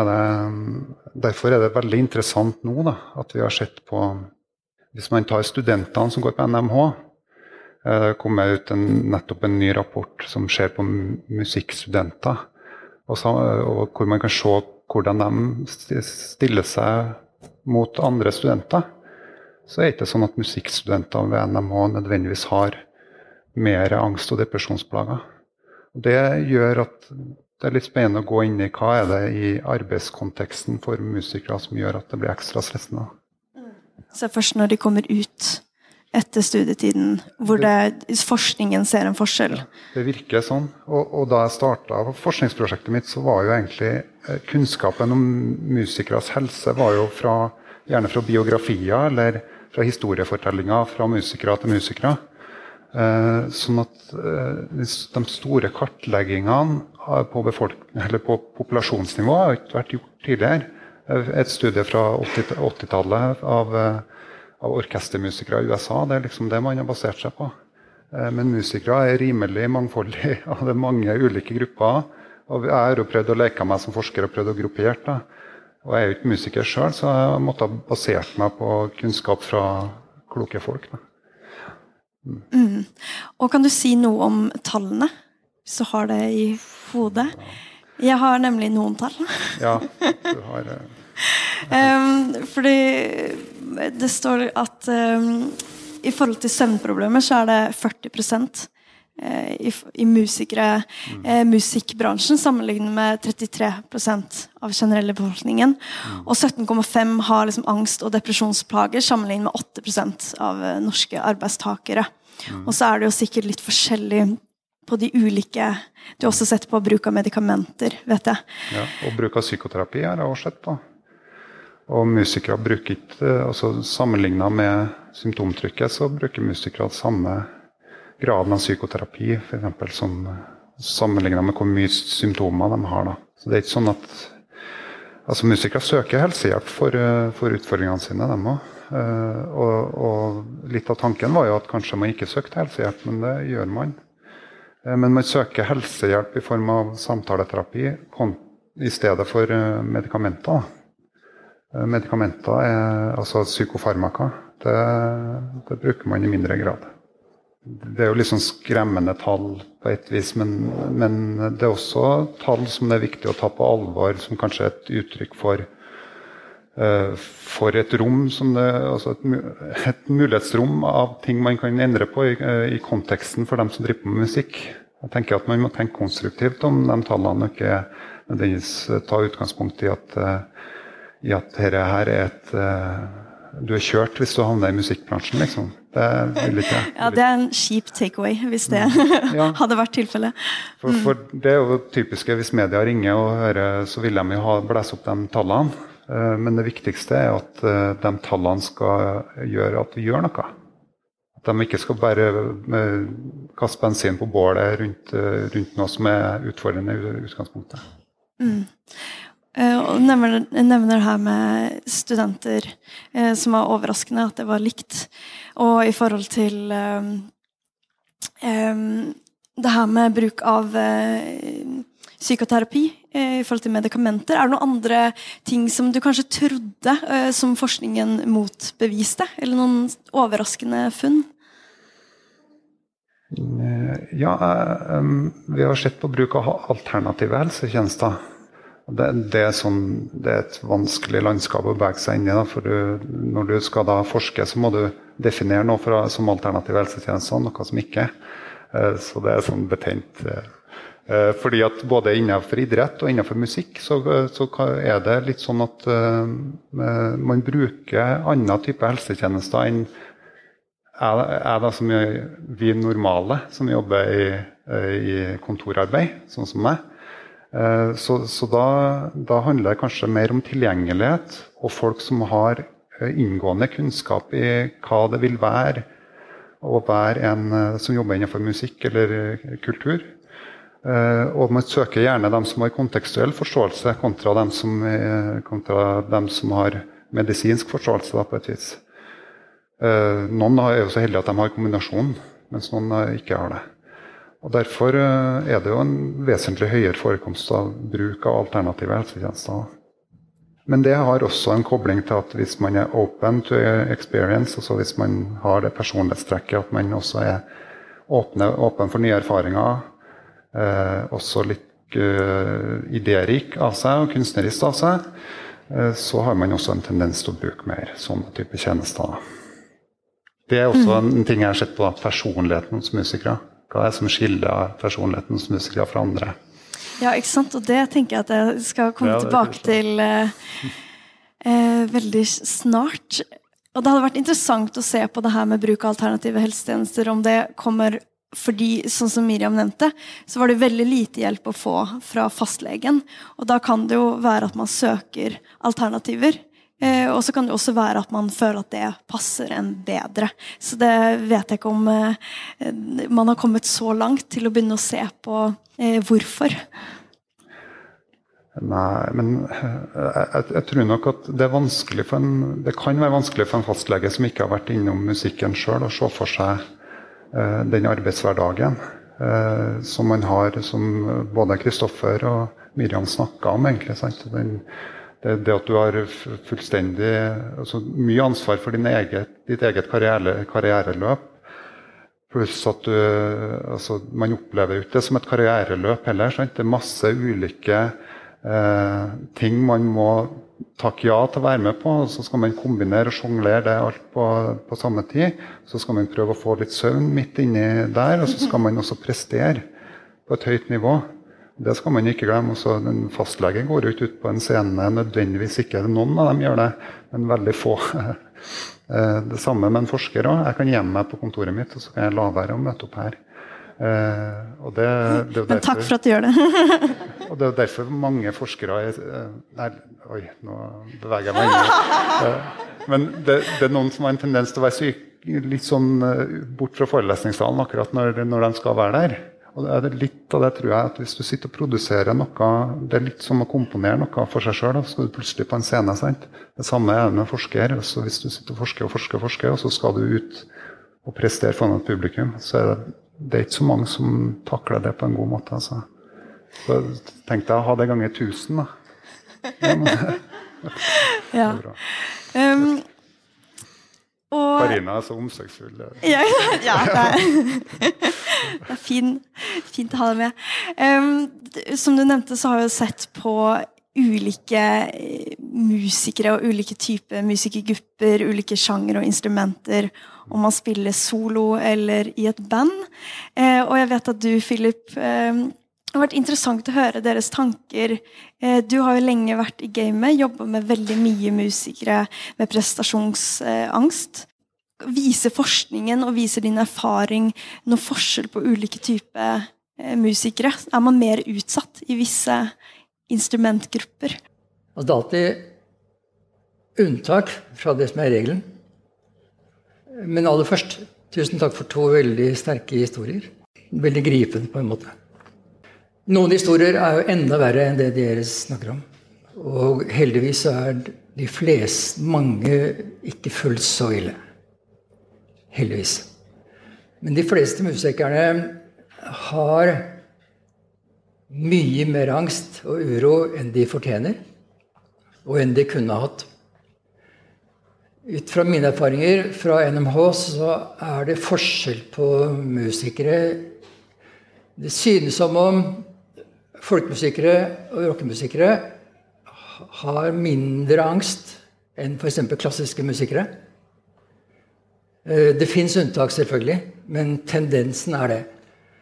det veldig interessant nå da, at vi har sett på, hvis man tar studentene som går på NMH, det kommer ut nettopp en ny rapport som ser på musikkstudenter, og hvor man kan se hvordan de stiller seg mot andre studenter. Så det ikke sånn at musikkstudenter ved NMH nødvendigvis har mer angst- og depresjonsplager. Det gjør at det litt spennende å gå inn i hva det i arbeidskonteksten for musikere som gjør at det blir ekstra stressende. Så først når de kommer ut etter studietiden, hvor forskningen ser en forskjell. Ja, det virker sånn. Og da jeg startet forskningsprosjektet mitt, så var jo egentlig kunnskapen om musikeres helse var jo gjerne fra biografier, eller fra historiefortellinger fra musikere til musikere. Sånn at de store kartleggingene på populasjonsnivå har ikke vært gjort tidligere. Et studie fra 80-tallet av orkestermusikere i USA, det liksom det man har basert seg på. Men musikere rimelig mangfoldige, og det mange ulike grupper. Og jeg har jo prøvd å leke meg som forsker og prøvd å gruppere da. Og jeg jo ikke musiker selv, så jeg måtte ha basert meg på kunnskap fra kloke folk da. Og kan du si noe om tallene, hvis du har det i hodet? Jeg har nemlig noen tall. Ja, du har... Fordi det står at i forhold til søvnproblemer så det 40% i musikkbransjen sammenlignet med 33% av generelle befolkningen. Og 17,5% har liksom angst- og depresjonsplager sammenlignet med 8% av norske arbeidstakere. Og så det jo sikkert litt forskjellig på de ulike, du har også sett på bruk av medikamenter, vet jeg. Ja, og bruk av psykoterapi har jeg også sett på. Og musikere bruker ikke, altså sammenlignet med symptomtrykket, så bruker musikere samme graden av psykoterapi, for eksempel, som sammenlignet med hvor mye symptomer de har da. Så det ikke sånn at, altså musikere søker helsehjelp for utfordringene sine, dem også. Og litt av tanken var jo at kanskje man ikke søkte helsehjelp, men det gjør man. Men man søker helsehjelp i form av samtaleterapi i stedet for medikamenter. Medikamenter altså psykofarmaka, det bruker man i mindre grad. Det jo liksom skremmende tall på et vis, men det også tall som det viktig å ta på alvor, som kanskje et uttrykk for et rom, som altså et mulighetsrom av ting man kan endre på i konteksten for dem som driver på med musikk. Jeg tenker at man må tenke konstruktivt om de tallene, og ikke nødvendigvis ta utgangspunkt i at dette her et du kjørt hvis du havner i musikkbransjen, liksom. Det vil ikke. Ja, det en kjip takeaway, hvis det hadde vært tilfellet. For det jo typiske, hvis media ringer og hører, så vil de jo blæse opp de tallene. Men det viktigste at de tallene skal gjøre at vi gjør noe. At de ikke skal bare kaste bensin på bålet rundt noe som utfordrende i utgangspunktet. Og nevner her med studenter som var overraskende at det var likt, og i forhold til det her med bruk av psykoterapi i forhold til medikamenter, det noen andre ting som du kanskje trodde som forskningen motbeviste, eller noen overraskende funn? Ja, vi har sett på bruk av alternative helsetjenester. Det et vanskelig landskap å bevege seg inn i, for når du skal da forske, så må du definere noe som alternativ helsetjeneste, noe som ikke. Så det sånn betent. Fordi at både innenfor idrett og innenfor musikk, så det litt sånn at man bruker annen type helsetjenester enn det som vi normale, som jobber i kontorarbeid, sånn som meg. Så da handler det kanskje mer om tilgjengelighet og folk som har inngående kunnskap i hva det vil være å være en som jobber innenfor musikk eller kultur. Og man søker gjerne dem som har kontekstuell forståelse kontra dem som har medisinsk forståelse da, på et vis. Noen jo så heldige at de har kombinasjon, mens noen ikke har det. Og derfor det jo en vesentlig høyere forekomst av bruk av alternative helsetjenester. Men det har også en kobling til at hvis man open to experience, altså hvis man har det personlighetstrekket, at man også åpen for nye erfaringer, også litt idérik av seg og kunstnerisk av seg, så har man også en tendens til å bruke mer sånne type tjenester. Det også en ting jeg har sett på personligheten hos musikere. Hva som skiller personligheten hos musikere fra andre? Ja, ikke sant? Og det tenker jeg at jeg skal komme tilbake til veldig snart. Og det hadde vært interessant å se på det her med bruk av alternative helsetjenester, om det kommer fordi, sånn som Miriam nevnte, så var det veldig lite hjelp å få fra fastlegen. Og da kan det jo være at man søker alternativer. Og så kan det også være at man føler at det passer en bedre. Så det vet jeg ikke om man har kommet så langt til å begynne å se på hvorfor. Nei, men jeg tror nok at det kan være vanskelig for en fastlege som ikke har vært innom musikken selv, å se for seg den arbeidshverdagen som man har, som både Kristoffer og Miriam snakket om egentlig, sant? Det at du har fullstendig, altså mye ansvar for ditt eget karriereløp, pluss at man opplever jo ikke det som et karriereløp heller, sant? Det masse ulike ting man må takke ja til å være med på, og så skal man kombinere og jonglere det alt på samme tid. Så skal man prøve å få litt søvn midt inni der, og så skal man også prestere på et høyt nivå. Det skal man ikke glemme. Også en fastlege går ut på en scene, nødvendigvis ikke. Noen av dem gjør det, men veldig få. Det samme med en forsker også. Jeg kan gjemme meg på kontoret mitt, og så kan jeg la være å møte opp her. Og det er derfor, men takk for at du gjør det. Og det er derfor mange forskere oi, nå beveger jeg meg inn. Men det er noen som har en tendens til å være litt sånn bort fra forelesningssalen akkurat når de skal være der. Og det er litt av det, tror jeg, at hvis du sitter og produserer noe, det er litt som å komponere noe for seg selv, så skal du plutselig på en scene, sant? Det samme er det med forsker. Så hvis du sitter og forsker, og så skal du ut og prestere foran et publikum, så er det ikke så mange som takler det på en god måte. Altså. Så tenkte jeg å ha det ganger 1000, da. Ja. Karina er så omsorgsfull. Ja, det er fint å ha det med. Som du nevnte, så har jeg jo sett på ulike musikere og ulike typer musikergrupper, ulike sjanger og instrumenter, om man spiller solo eller i et band. Og jeg vet at du, Philip, det har vært interessant å høre deres tanker. Du har jo lenge vært i gamet, jobbet med veldig mye musikere med prestasjonsangst. Viser forskningen og viser din erfaring noe forskjell på ulike typer musikere? Er man mer utsatt i visse instrumentgrupper? Altså, det er alltid unntak fra det som er regelen. Men aller først, tusen takk for 2 veldig sterke historier. Veldig gripende på en måte. Noen historier er jo enda verre enn det dere snakker om. Og heldigvis er de fleste, mange, ikke fullt så ille. Heldigvis. Men de fleste musikerne har mye mer angst og uro enn de fortjener, og enn de kunne ha hatt. Ut fra mine erfaringer fra NMH så er det forskjell på musikere. Det synes som om folkemusikere og rockemusikere har mindre angst enn for eksempel klassiske musikere. Det finnes unntak selvfølgelig, men tendensen er det.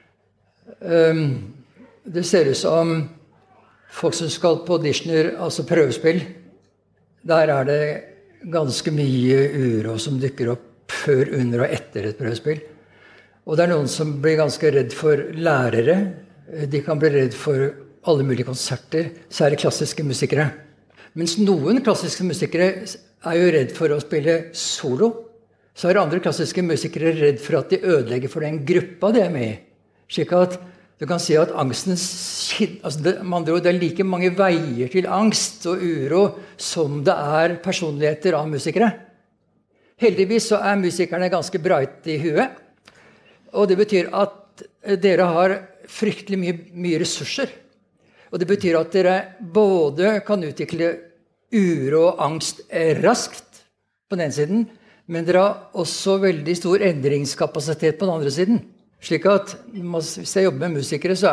Det ser ut som folk som skal på auditioner, altså prøvespill, der er det ganske mye uro som dukker opp før, under og etter et prøvespill. Og det er noen som blir ganske redd for lærere. De kan bli redd for alle mulige konserter, særlig klassiske musikere. Mens noen klassiske musikere er jo redd for å spille solo, så er andre klassiske musikere redd for at de ødelegger for den gruppa de er med i. Slik at du kan si at angstens, altså det er like mange veier til angst og uro som det er personligheter av musikere. Heldigvis så er musikerne ganske bright i huet, og det betyr at dere har fryktelig mye ressurser. Og det betyr at dere både kan utvikle uro og angst raskt på den ene siden, men dere har også veldig stor endringskapasitet på den andre siden. Slik at hvis jeg jobber med musikere, så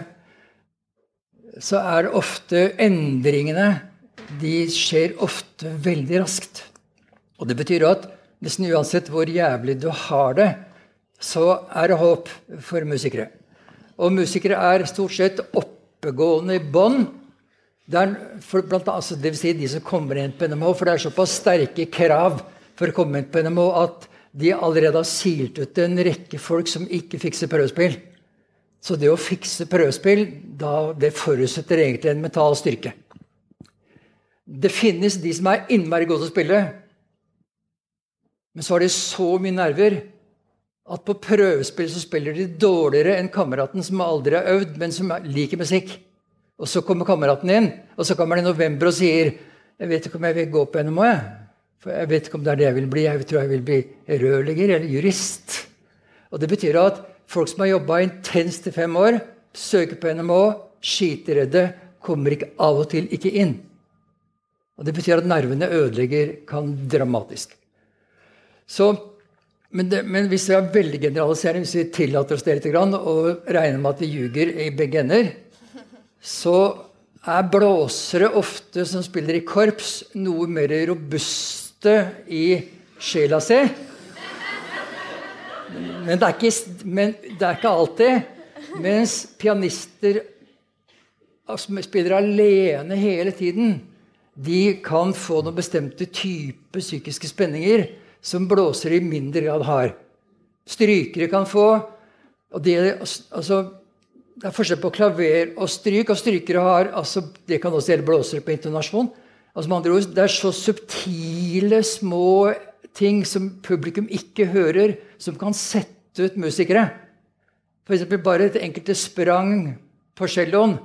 er det ofte endringene, de skjer ofte veldig raskt. Og det betyr at nesten uansett hvor jævlig du har det, så er det håp for musikere. Og musikere er stort sett oppegående i bånd. Det vil si de som kommer inn på NMH, for det er såpass sterke krav for å komme inn på NMH at de allerede har silt ut en rekke folk som ikke fikser prøvespill. Så det å fikse prøvespill, det forutsetter egentlig en mental styrke. Det finnes de som er innmari gode til å spille, men så har de så mye nerver at på prøvespill så spiller de dårligere enn kameraten som aldri har øvd, men som liker musikk. Og så kommer kameraten inn, og så kommer det i november og sier, jeg vet ikke om jeg vil gå på NMO, for jeg vet ikke om det er det jeg vil bli, jeg tror jeg vil bli rørlegger eller jurist. Og det betyr at folk som har jobbet intenst i 5 år, søker på NMO, skiteredde, kommer ikke av og til ikke inn. Og det betyr at nervene ødelegger kan dramatisk. Så, men hvis vi er veldig generaliserende, hvis vi tillater oss det litt grann, og regner med at vi ljuger i begge ender, så er blåsere ofte som spiller i korps noe mer robuste i sjela si. Men det er ikke alltid. Mens pianister som spiller alene hele tiden, de kan få noen bestemte type psykiske spenninger som blåsere i mindre grad har. Strykere kan få, og det er forskjell på klaver og stryk, og strykere har, det kan også gjelde blåsere på intonasjon. Med andre ord, det er så subtile, små ting som publikum ikke hører, som kan sette ut musikere. For eksempel bare et enkelte sprang på celloen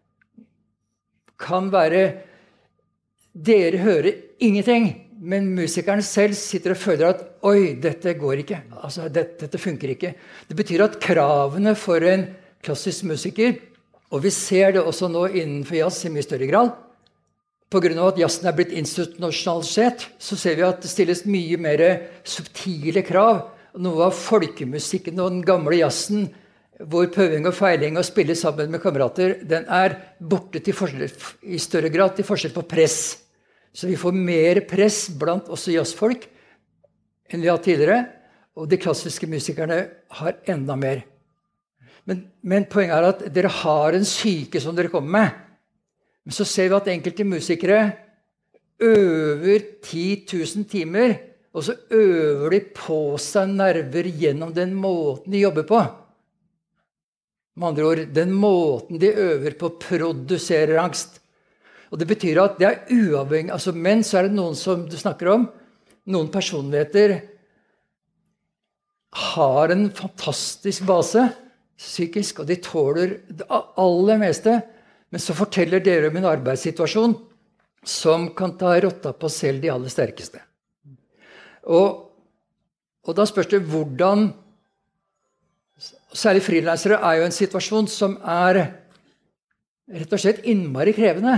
kan være, dere hører ingenting, men musikeren selv sitter og føler at, oi, dette går ikke, dette funker ikke. Det betyr at kravene for en klassisk musiker, og vi ser det også nå innenfor jazz i mye større grad, på grunn av at jazzen er blitt institusjonalisert, så ser vi at det stilles mye mer subtile krav. Noe av folkemusikken og den gamle jazzen, hvor prøving og feiling og spille sammen med kamerater, den er borte i større grad til forskjell på press. Så vi får mer press blant også jazzfolk enn vi har tidligere, og de klassiske musikerne har enda mer. Men poenget er at dere har en syke som dere kommer med. Men så ser vi at enkelte musikere øver 10 000 timer, og så øver de på seg nerver gjennom den måten de jobber på. Med andre ord, den måten de øver på produserer angst. Og det betyr at det er uavhengig, men så er det noen som du snakker om, noen personligheter har en fantastisk base, psykisk, og de tåler det aller meste, men så forteller dere om en arbeidssituasjon som kan ta rotta på selv de aller sterkeste. Og da spørs det hvordan, særlig frilansere er jo en situasjon som er rett og slett innmari krevende.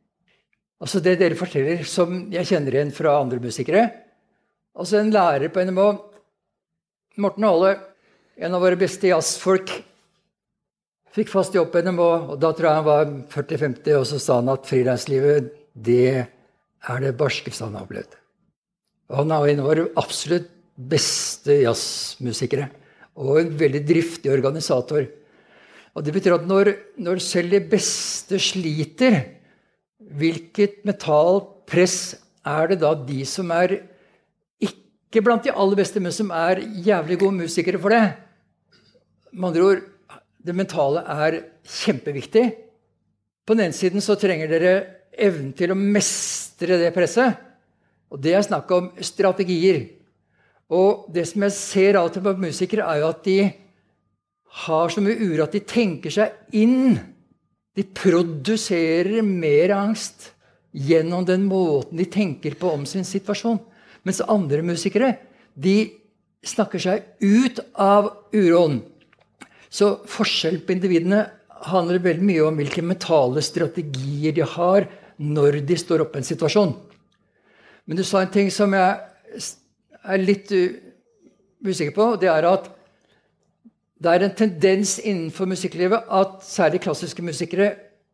Det dere forteller som jeg kjenner igjen fra andre musikere. En lærer på NMO, Morten Håle, en av våre beste jazzfolk, fikk fast jobb på NMO, og da tror jeg han var 40-50, og så sa han at frilanslivet, det er det barskeste han har opplevd. Og han er en av våre absolutt beste jazzmusikere, og en veldig driftig organisator. Og det betyr at når selv de beste sliter, hvilket mentalt press er det da de som er ikke blant de aller beste, men som er jævlig gode musikere for det? Med andre ord, det mentale er kjempeviktig. På den ene siden så trenger dere evnen til å mestre det presset, og det er snakk om strategier. Og det som jeg ser av og til på musikere er jo at de har så mye uro at de tenker seg inn. De produserer mer angst gjennom den måten de tenker på om sin situasjon. Mens andre musikere, de snakker seg ut av uroen. Så forskjell på individene handler veldig mye om hvilke mentale strategier de har når de står oppe i en situasjon. Men du sa en ting som jeg er litt usikker på, og det er at det er en tendens innenfor musikklivet at særlig klassiske musikere,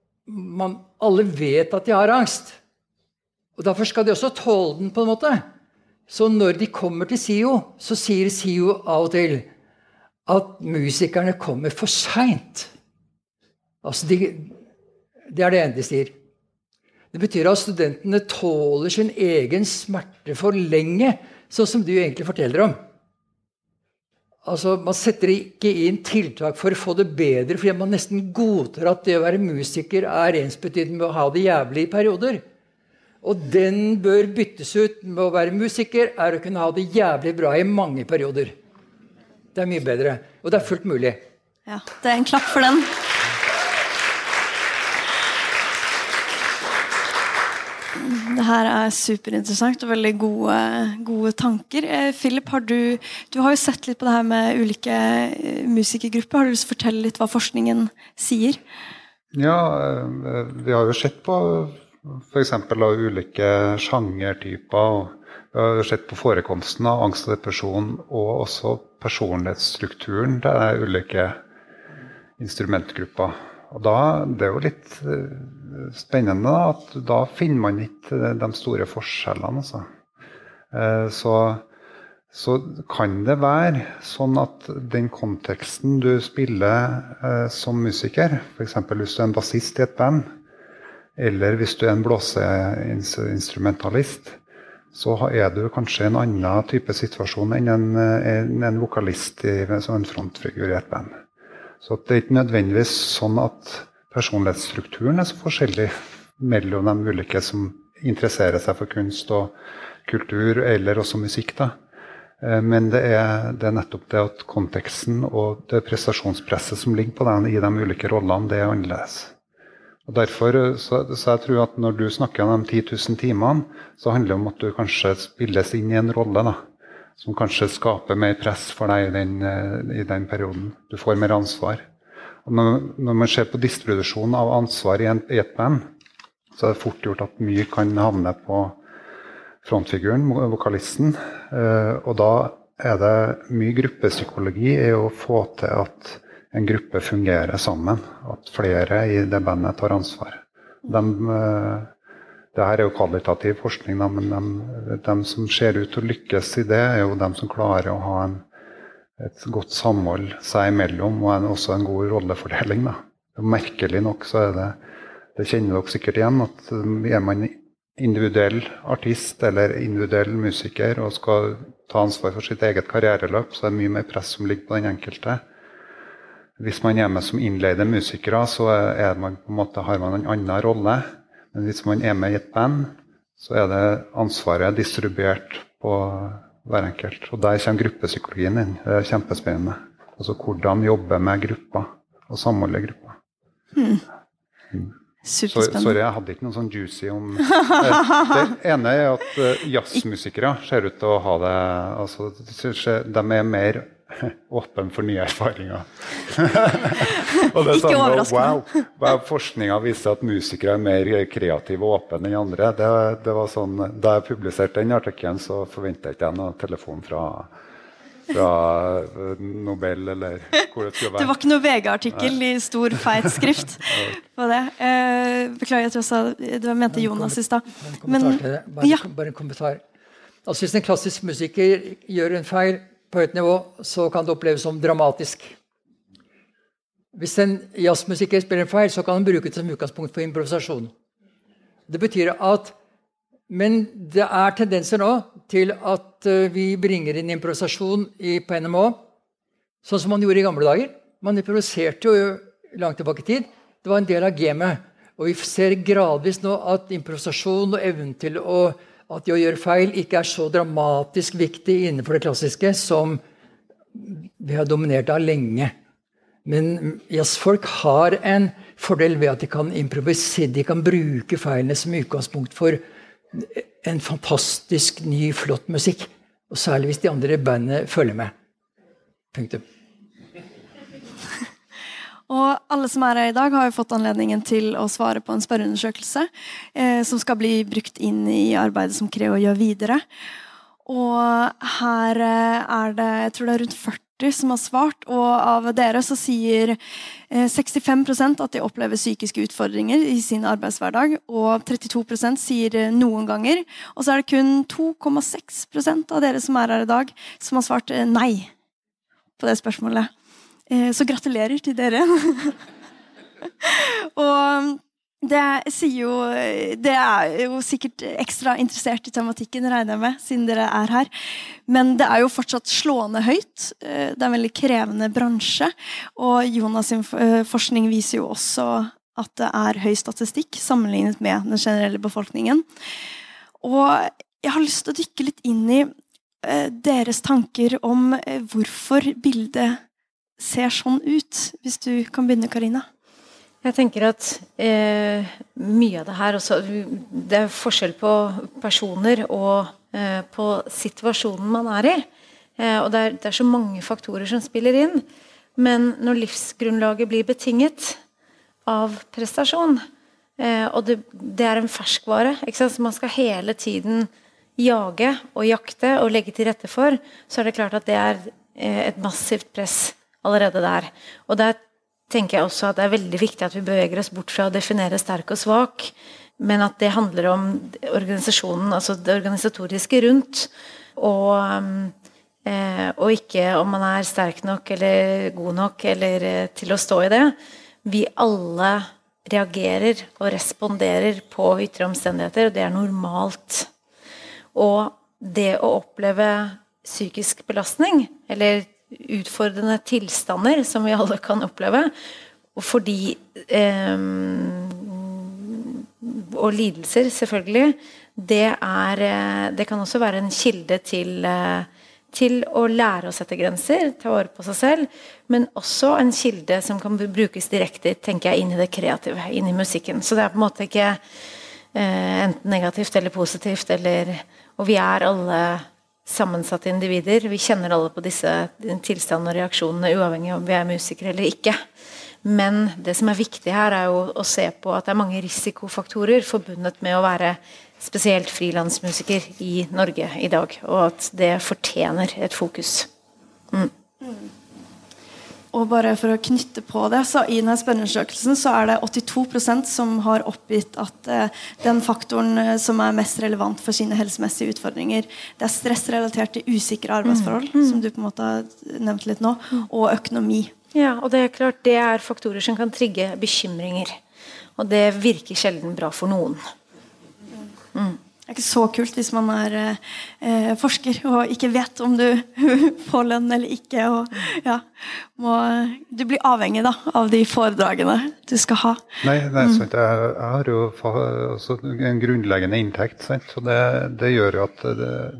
alle vet at de har angst. Og derfor skal de også tåle den på en måte. Så når de kommer til SIO, så sier SIO av og til at musikerne kommer for sent. Det er det ene de sier. Det betyr at studentene tåler sin egen smerte for lenge, sånn som du egentlig forteller om. Man setter ikke inn tiltak for å få det bedre, fordi man nesten godtar at det å være musiker er ensbetydende med å ha det jævlig i perioder. Og den bør byttes ut med å være musiker, er å kunne ha det jævlig bra i mange perioder. Det er mye bedre, og det er fullt mulig. Ja, det er en klapp for den. Det her superinteressant og veldig gode tanker. Philip, du har jo sett litt på det her med ulike musikergrupper. Har du lyst til å fortelle litt hva forskningen sier? Ja, vi har jo sett på for eksempel av ulike sjangertyper, og vi har sett på forekomsten av angst og depresjon, og også personlighetsstrukturen til de ulike instrumentgrupper. Og det jo litt spennende at da finner man ikke de store forskjellene. Altså. Så kan det være sånn at den konteksten du spiller som musiker, for eksempel hvis du en bassist i et band, eller hvis du en blåseinstrumentalist, så du kanskje en annen type situasjon enn en vokalist som en frontfigur i et band. Så det ikke nødvendigvis sånn at personlighetsstrukturen så forskjellig mellom de ulike som interesserer seg for kunst og kultur, eller også musikk. Men det nettopp det at konteksten og det prestasjonspresset som ligger på i de ulike rollene, det annerledes. Og derfor så jeg tror at når du snakker om de 10 000 timene, så handler det om at du kanskje spilles inn i en rolle, som kanskje skaper mer press for deg i den perioden. Du får mer ansvar. Og når man ser på distribusjon av ansvar i et band, så det fort gjort at mye kan havne på frontfiguren, vokalisten. Og da det mye gruppepsykologi i å få til at en gruppe fungerer sammen. At flere i det bandet tar ansvar. Det her jo kvalitativ forskning, men de som ser ut til å lykkes i det, jo de som klarer å ha et godt samhold seg imellom, og også en god rollefordeling. Merkelig nok så det kjenner dere sikkert igjen, at man individuell artist eller individuell musiker og skal ta ansvar for sitt eget karriereløp, så det mye mer press som ligger på den enkelte. Hvis man med som innleide musikere, så man på en måte, har man en annen rolle. Men hvis man med i et band, så det ansvaret distribuert på hver enkelt. Og der kommer gruppepsykologien inn. Det kjempespennende. Altså hvordan jobbe med grupper og samholde grupper. Superspennende. Sorry, jeg hadde ikke noe sånn juicy om... Det ene at jazzmusikere ser ut til å ha det... Altså, de mer åpen for nye erfaringer. Og det ikke overraskende. Wow, forskningen viser at musikere mer kreative og åpne enn andre. Det var sånn, da jeg publiserte den artikkelen, så forventet jeg ikke noen telefon fra Nobel, eller hvor det skulle være. Det var ikke noe VG-artikkel i stor, feit skrift på det. Beklager, jeg tror jeg sa det mente Jonas i sted. Bare en kommentar. Altså, hvis en klassisk musiker gjør en feil på høyt nivå, så kan det oppleves som dramatisk. Hvis en jazzmusiker spiller en feil, så kan han bruke det som utgangspunkt for improvisasjon. Det betyr at, men det tendenser nå til at vi bringer inn improvisasjon på NMO, sånn som man gjorde i gamle dager. Man improviserte jo langt tilbake i tid. Det var en del av gamet. Og vi ser gradvis nå at improvisasjon og evnen til at det å gjøre feil ikke så dramatisk viktig innenfor det klassiske som vi har dominert av lenge. Men jazzfolk har en fordel ved at de kan improvisere, de kan bruke feilene som utgangspunkt for en fantastisk, ny, flott musikk. Og særlig hvis de andre bandene følger med. Punktum. Og alle som her i dag har jo fått anledningen til å svare på en spørreundersøkelse som skal bli brukt inn i arbeidet som Creo gjør videre. Og her det, jeg tror det rundt 40 som har svart, og av dere så sier 65% at de opplever psykiske utfordringer i sin arbeidshverdag, og 32% sier noen ganger, og så det kun 2,6% av dere som her i dag som har svart nei på det spørsmålet. Så gratulerer til dere. Og det jo sikkert ekstra interessert i tematikken, regner jeg med, siden dere her. Men det jo fortsatt slående høyt. Det en veldig krevende bransje. Og Jonas sin forskning viser jo også at det høy statistikk sammenlignet med den generelle befolkningen. Og jeg har lyst til å dykke litt inn i deres tanker om hvorfor bildet ser sånn ut, hvis du kan begynne, Karina. Jeg tenker at mye av det her også, det forskjell på personer og på situasjonen man i. Og det så mange faktorer som spiller inn. Men når livsgrunnlaget blir betinget av prestasjon, og det en ferskvare, ikke sant? Så man skal hele tiden jage og jakte og legge til rette for, så det klart at det et massivt press allerede der. Og der tenker jeg også at det veldig viktig at vi beveger oss bort fra å definere sterk og svak, men at det handler om organisasjonen, altså det organisatoriske rundt, og ikke om man sterk nok eller god nok eller til å stå i det. Vi alle reagerer og responderer på ytre omstendigheter, og det normalt. Og det å oppleve psykisk belastning, eller utfordrende tilstander som vi alle kan oppleve, og fordi og lidelser selvfølgelig, det kan også være en kilde til å lære å sette grenser, ta vare på seg selv, men også en kilde som kan brukes direkte, tenker jeg, inn i det kreative, inn i musikken. Så det på en måte ikke enten negativt eller positivt, og vi alle sammensatte individer. Vi kjenner alle på disse tilstandene og reaksjonene, uavhengig om vi musikere eller ikke. Men det som viktig her jo å se på at det mange risikofaktorer forbundet med å være spesielt frilansmusiker i Norge i dag, og at det fortjener et fokus. Og bare for å knytte på det, så i denne spørreundersøkelsen så det 82% som har oppgitt at den faktoren som mest relevant for sine helsemessige utfordringer, det stressrelatert til usikre arbeidsforhold, som du på en måte har nevnt litt nå, og økonomi. Ja, og det klart, det faktorer som kan trigge bekymringer. Og det virker sjelden bra for noen. Det ikke så kult hvis man forsker og ikke vet om du får lønn eller ikke, og du blir avhengig da, av de foredragene du skal ha. Nei, sant. Jeg har jo også en grunnleggende inntekt, sant? Så det gjør jo at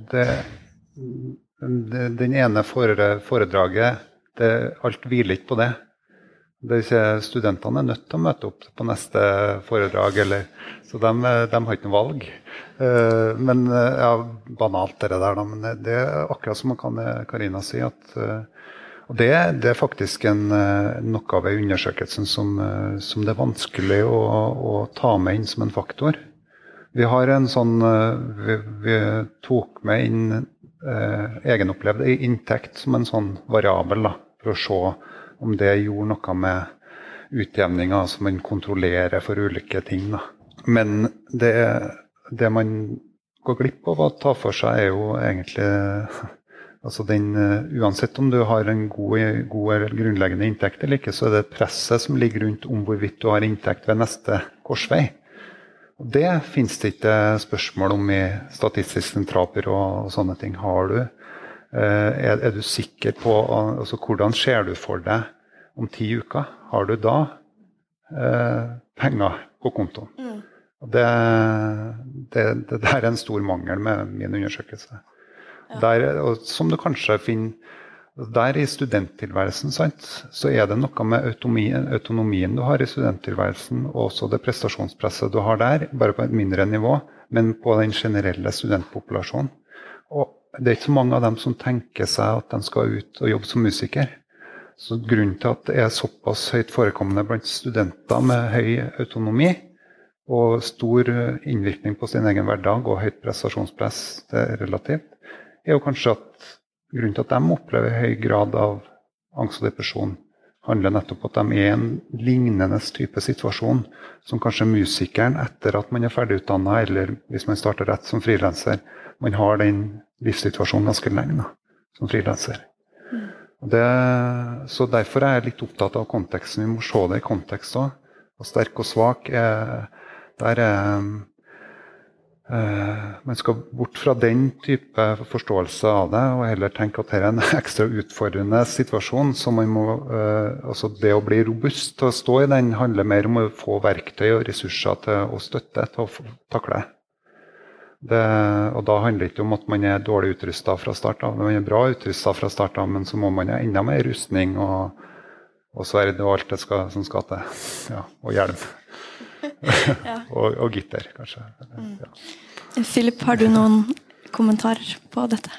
den ene foredraget, alt hviler ikke på det. Det ikke studentene nødt til å møte opp på neste foredrag, så de har ikke noe valg. Men banalt det der da, men det akkurat som Karina si, at og det faktisk noe av undersøkelsen som det vanskelig å ta med inn som en faktor. Vi har en sånn, vi tok med inn egenopplevd inntekt som en sånn variabel da, for å se om det gjorde noe med utjevninga som man kontrollerer for ulike ting. Da. Men det man går glipp av å ta for seg jo egentlig altså uansett om du har en god grunnleggende inntekt eller ikke, så det presset som ligger rundt om hvorvidt du har inntekt ved neste korsvei. Og det finnes det ikke spørsmål om i Statistisk sentralbyrå og sånne ting. Har du du sikker på altså, hvordan ser du for deg om 10 uker? Har du da penger på kontoen? Og det en stor mangel med min undersøkelse. Og som du kanskje finner der i studenttilværelsen, sant? Så det noe med autonomien du har i studenttilværelsen, og også det prestasjonspresset du har der, bare på et mindre nivå, men på den generelle studentpopulasjonen. Og det ikke så mange av dem som tenker seg at de skal ut og jobbe som musiker. Så grunnen til at det såpass høyt forekommende blant studenter med høy autonomi og stor innvirkning på sin egen hverdag og høyt prestasjonspress relativt, jo kanskje at grunnen til at de opplever høy grad av angst og depresjon handler nettopp om at de en lignende type situasjon som kanskje musikeren etter at man ferdigutdannet, eller hvis man starter rett som frilanser, man har den livssituasjonen ganske lenge da, som frilanser. Så derfor jeg litt opptatt av konteksten. Vi må se det i kontekst også. Og sterk og svak man skal bort fra den type forståelse av det, og heller tenke at det en ekstra utfordrende situasjon, så man må, altså det å bli robust til å stå i den handler mer om å få verktøy og ressurser til å støtte, til å takle. Og da handler det ikke om at man dårlig utrustet fra start av. Man bra utrustet fra start av, men så må man enda mer rustning og Og så det jo alt det som skal til. Ja, og hjelm. og gitter, kanskje. Ja. Philip, har du noen kommentarer på dette?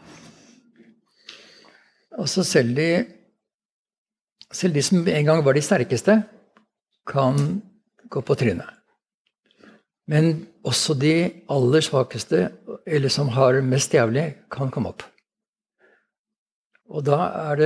Altså selv de som en gang var de sterkeste, kan gå på trynet. Men også de aller svakeste, eller som har mest jævlig, kan komme opp. Og da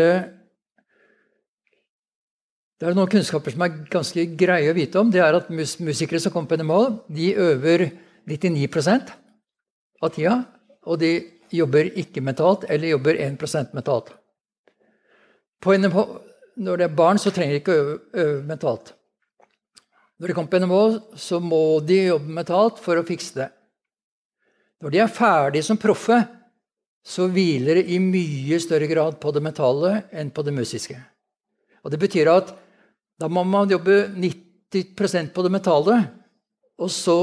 det noen kunnskaper som ganske greie å vite om. Det at musikere som kommer på NMH, de øver 99% av tida, og de jobber ikke mentalt, eller jobber 1% mentalt. På NMH, når det barn, så trenger de ikke øve mentalt. Når de kommer på NMH, så må de jobbe mentalt for å fikse det. Når de ferdige som proffe, så hviler det i mye større grad på det mentale enn på det musiske. Og det betyr at da må man jobbe 90% på det mentale, og så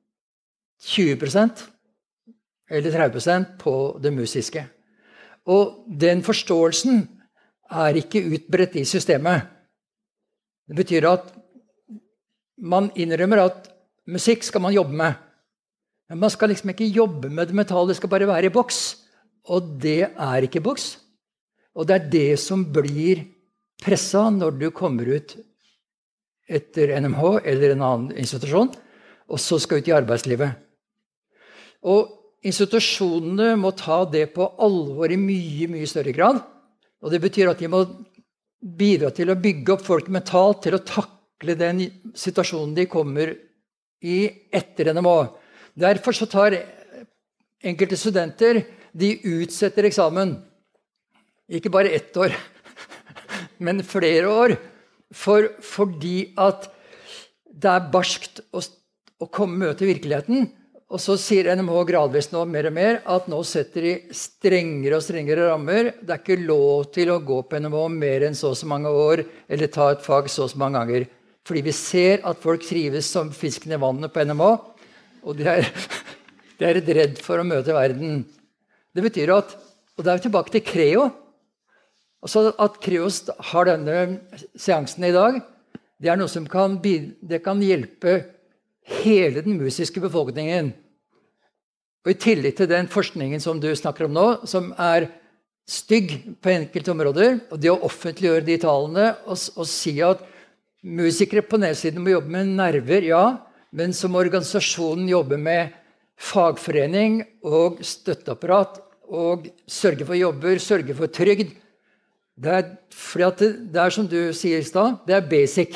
20% eller 30% på det musiske. Og den forståelsen ikke utbredt i systemet. Det betyr at man innrømmer at musikk skal man jobbe med. Men man skal liksom ikke jobbe med det mentale, det skal bare være i boks. Og det ikke boks. Og det det som blir presset når du kommer ut etter NMH eller en annen institusjon, og så skal ut i arbeidslivet. Og institusjonene må ta det på alvor i mye, mye større grad. Og det betyr at de må bidra til å bygge opp folk mentalt til å takle den situasjonen de kommer i etter NMH. Derfor så tar enkelte studenter, de utsetter eksamen. Ikke bare 1 år, men flere år. Fordi at det barskt å komme til virkeligheten. Og så sier NMH gradvis nå mer og mer at nå setter de strengere og strengere rammer. Det ikke lov til å gå på NMH mer enn så mange år, eller ta et fag så mange ganger. Fordi vi ser at folk trives som fisken i vannet på NMH, og de litt redd for å møte verden. Det betyr at, og da vi tilbake til Creo, altså at Creos har denne seansen i dag, det noe som kan hjelpe hele den musiske befolkningen. Og i tillegg til den forskningen som du snakker om nå, som stygg på enkelte områder, og det å offentliggjøre de tallene og si at musikere på nedsiden må jobbe med nerver, ja, men som organisasjonen jobber med fagforening og støtteapparat og sørge for jobber, sørge for trygd. Fordi at det som du sier i sted, det basic.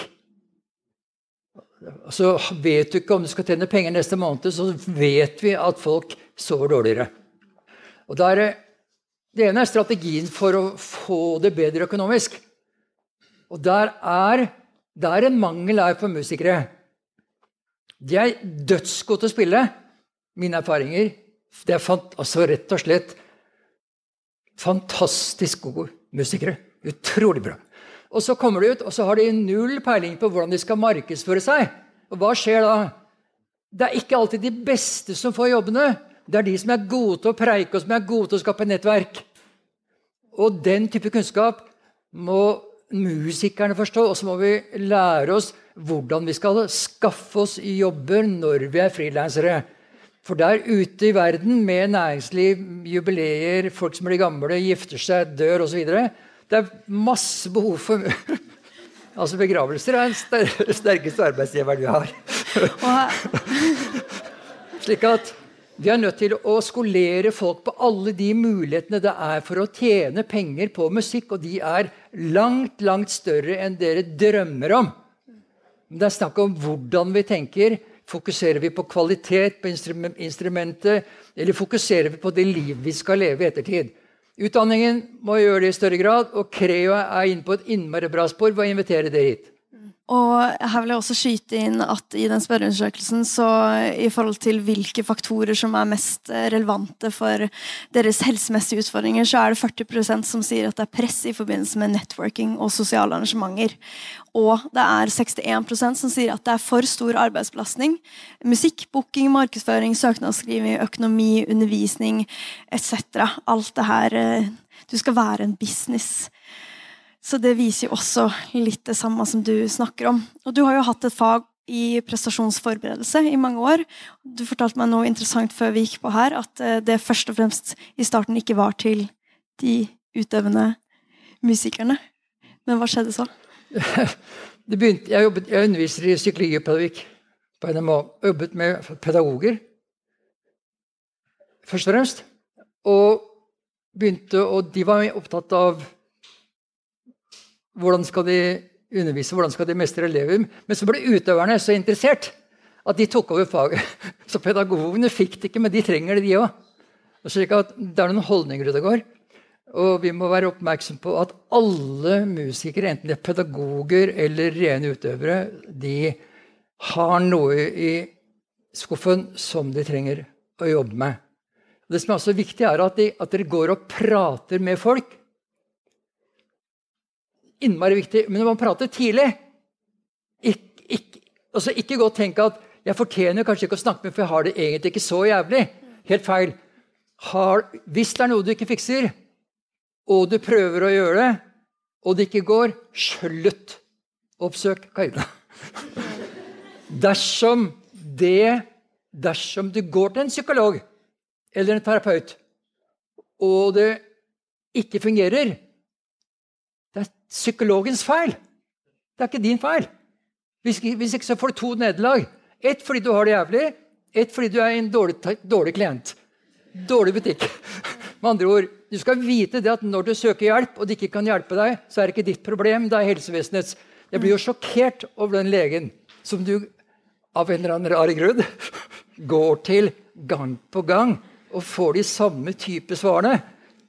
Så vet du ikke om du skal tjene penger neste måned, så vet vi at folk sover dårligere. Og det ene strategien for å få det bedre økonomisk. Og der en mangel for musikere. De dødsgode til å spille. Mine erfaringer, det altså rett og slett fantastisk gode musikere. Utrolig bra. Og så kommer de ut, og så har de null peiling på hvordan de skal markedsføre seg. Og hva skjer da? Det ikke alltid de beste som får jobbene. Det de som gode til å preike, og som gode til å skape nettverk. Og den type kunnskap må musikerne forstå, og så må vi lære oss hvordan vi skal skaffe oss jobber når vi frilansere. For der ute i verden, med næringsliv, jubileer, folk som blir gamle, gifter seg, dør og så videre, det masse behov for altså begravelser den sterkeste arbeidsgiveren vi har. Slik at vi nødt til å skolere folk på alle de mulighetene det for å tjene penger på musikk, og de langt, langt større enn dere drømmer om. Det snakk om hvordan vi tenker. Fokuserer vi på kvalitet, på instrumentet, eller fokuserer vi på det liv vi skal leve i ettertid? Utdanningen må gjøre det i større grad, og Creo inne på et innmari bra spor ved å invitere det hit. Og her vil jeg også skyte inn at i den spørreundersøkelsen, så i forhold til hvilke faktorer som mest relevante for deres helsemessige utfordringer, så det 40% som sier at det press i forbindelse med networking og sosiale arrangementer. Og det 61% som sier at det for stor arbeidsbelastning. Musikk, booking, markedsføring, søknadsskriving, økonomi, undervisning, etc. Alt det her, du skal være en business. Så det viser jo også litt det samme som du snakker om. Og du har jo hatt et fag i prestasjonsforberedelse i mange år. Du fortalte meg noe interessant før vi gikk på her, at det først og fremst i starten ikke var til de utøvende musikerne. Men hva skjedde så? Jeg underviser i psykologi og pedagogikk på NMA. Jobbet med pedagoger, først og fremst. Og de var opptatt av hvordan skal de undervise, hvordan skal de mestre elever. Men så ble utøverne så interessert at de tok over faget. Så pedagogene fikk det ikke, men de trenger det de også. Slik at det noen holdninger det går. Og vi må være oppmerksom på at alle musikere, enten de pedagoger eller rene utøvere, de har noe i skuffen som de trenger å jobbe med. Det som også viktig at dere går og prater med folk. Innmari viktig, men når man prater tidlig, ikke gå og tenke at jeg fortjener kanskje ikke å snakke med, for jeg har det egentlig ikke så jævlig. Helt feil. Hvis det noe du ikke fikser, og du prøver å gjøre det, og det ikke går, slutt. Oppsøk Karina. Dersom du går til en psykolog, eller en terapeut, og det ikke fungerer, det psykologens feil. Det ikke din feil. Hvis ikke så får du 2 nederlag. Ett fordi du har det jævlig, ett fordi du en dårlig klient. Dårlig butikk. Med andre ord, du skal vite det at når du søker hjelp, og de ikke kan hjelpe deg, så det ikke ditt problem, det helsevesenets. Jeg blir jo sjokkert over den legen, som du av en eller annen rar grunn går til gang på gang, og får de samme type svarene.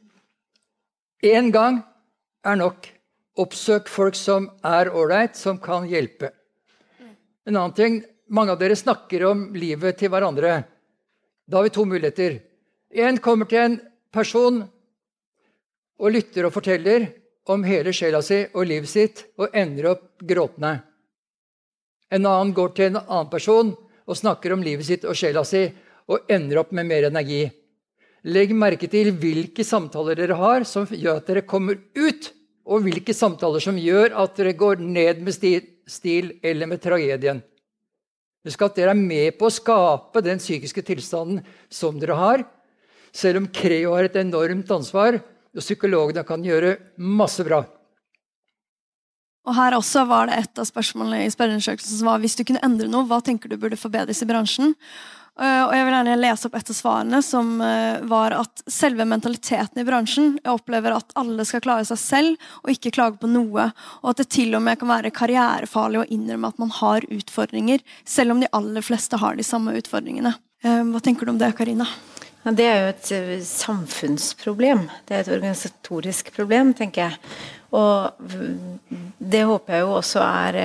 En gang nok. Oppsøk folk som ålreit, som kan hjelpe. En annen ting, mange av dere snakker om livet til hverandre. Da har vi 2 muligheter. En kommer til en person og lytter og forteller om hele sjela si og livet sitt, og ender opp gråtende. En annen går til en annen person og snakker om livet sitt og sjela si, og ender opp med mer energi. Legg merke til hvilke samtaler dere har som gjør at dere kommer ut, og hvilke samtaler som gjør at dere går ned med stil eller med tragedien. Husk at dere med på å skape den psykiske tilstanden som dere har, selv om Creo har et enormt ansvar, og psykologene kan gjøre masse bra. Og her også var det et av spørsmålene i spørreundersøkelsen som var, hvis du kunne endre noe, hva tenker du burde forbedres i bransjen? Og jeg vil gjerne lese opp et av svarene som var at selve mentaliteten i bransjen, jeg opplever at alle skal klare seg selv og ikke klage på noe, og at det til og med kan være karrierefarlig å innrømme at man har utfordringer, selv om de aller fleste har de samme utfordringene. Hva tenker du om det, Karina? Ja, det jo et samfunnsproblem. Det et organisatorisk problem, tenker jeg. Og det håper jeg jo også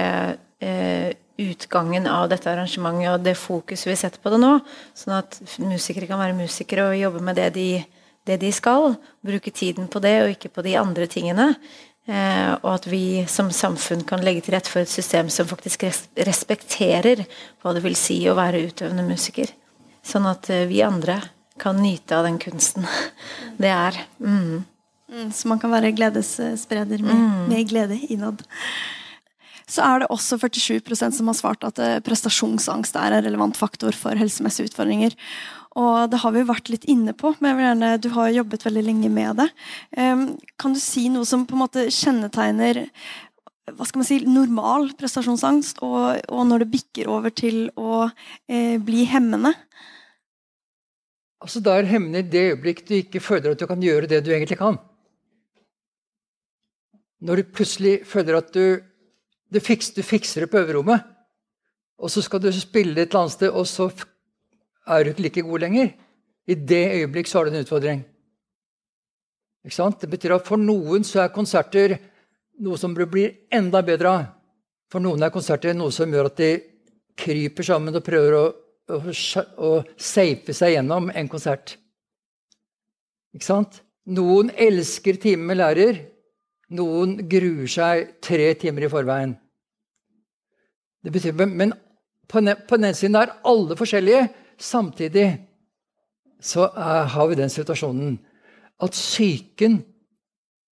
utgangen av dette arrangementet og det fokus vi setter på det nå, sånn at musikere kan være musikere og jobbe med det de skal, bruke tiden på det og ikke på de andre tingene, og at vi som samfunn kan legge til rette for et system som faktisk respekterer hva det vil si å være utøvende musiker, sånn at vi andre kan nyte av den kunsten det så man kan være gledesspreder med glede innad. Så det også 47% som har svart at prestasjonsangst en relevant faktor for helsemessige utfordringer. Og det har vi vært litt inne på, men jeg vil gjerne, du har jobbet veldig lenge med det. Kan du si noe som på en måte kjennetegner, hva skal man si, normal prestasjonsangst, og når det bikker over til å bli hemmende? Altså det hemmende i det øyeblikk du ikke føler at du kan gjøre det du egentlig kan. Når du plutselig føler at du fikser det på øverrommet, og så skal du spille et eller annet sted, og så du ikke like god lenger. I det øyeblikk så har du en utfordring. Ikke sant? Det betyr at for noen så konserter noe som blir enda bedre. For noen konserter noe som gjør at de kryper sammen og prøver å safe seg gjennom en konsert. Ikke sant? Noen elsker timen med lærer, noen gruer seg 3 timer i forveien. Det betyr, men på den siden alle forskjellige. Samtidig så har vi den situasjonen at psyken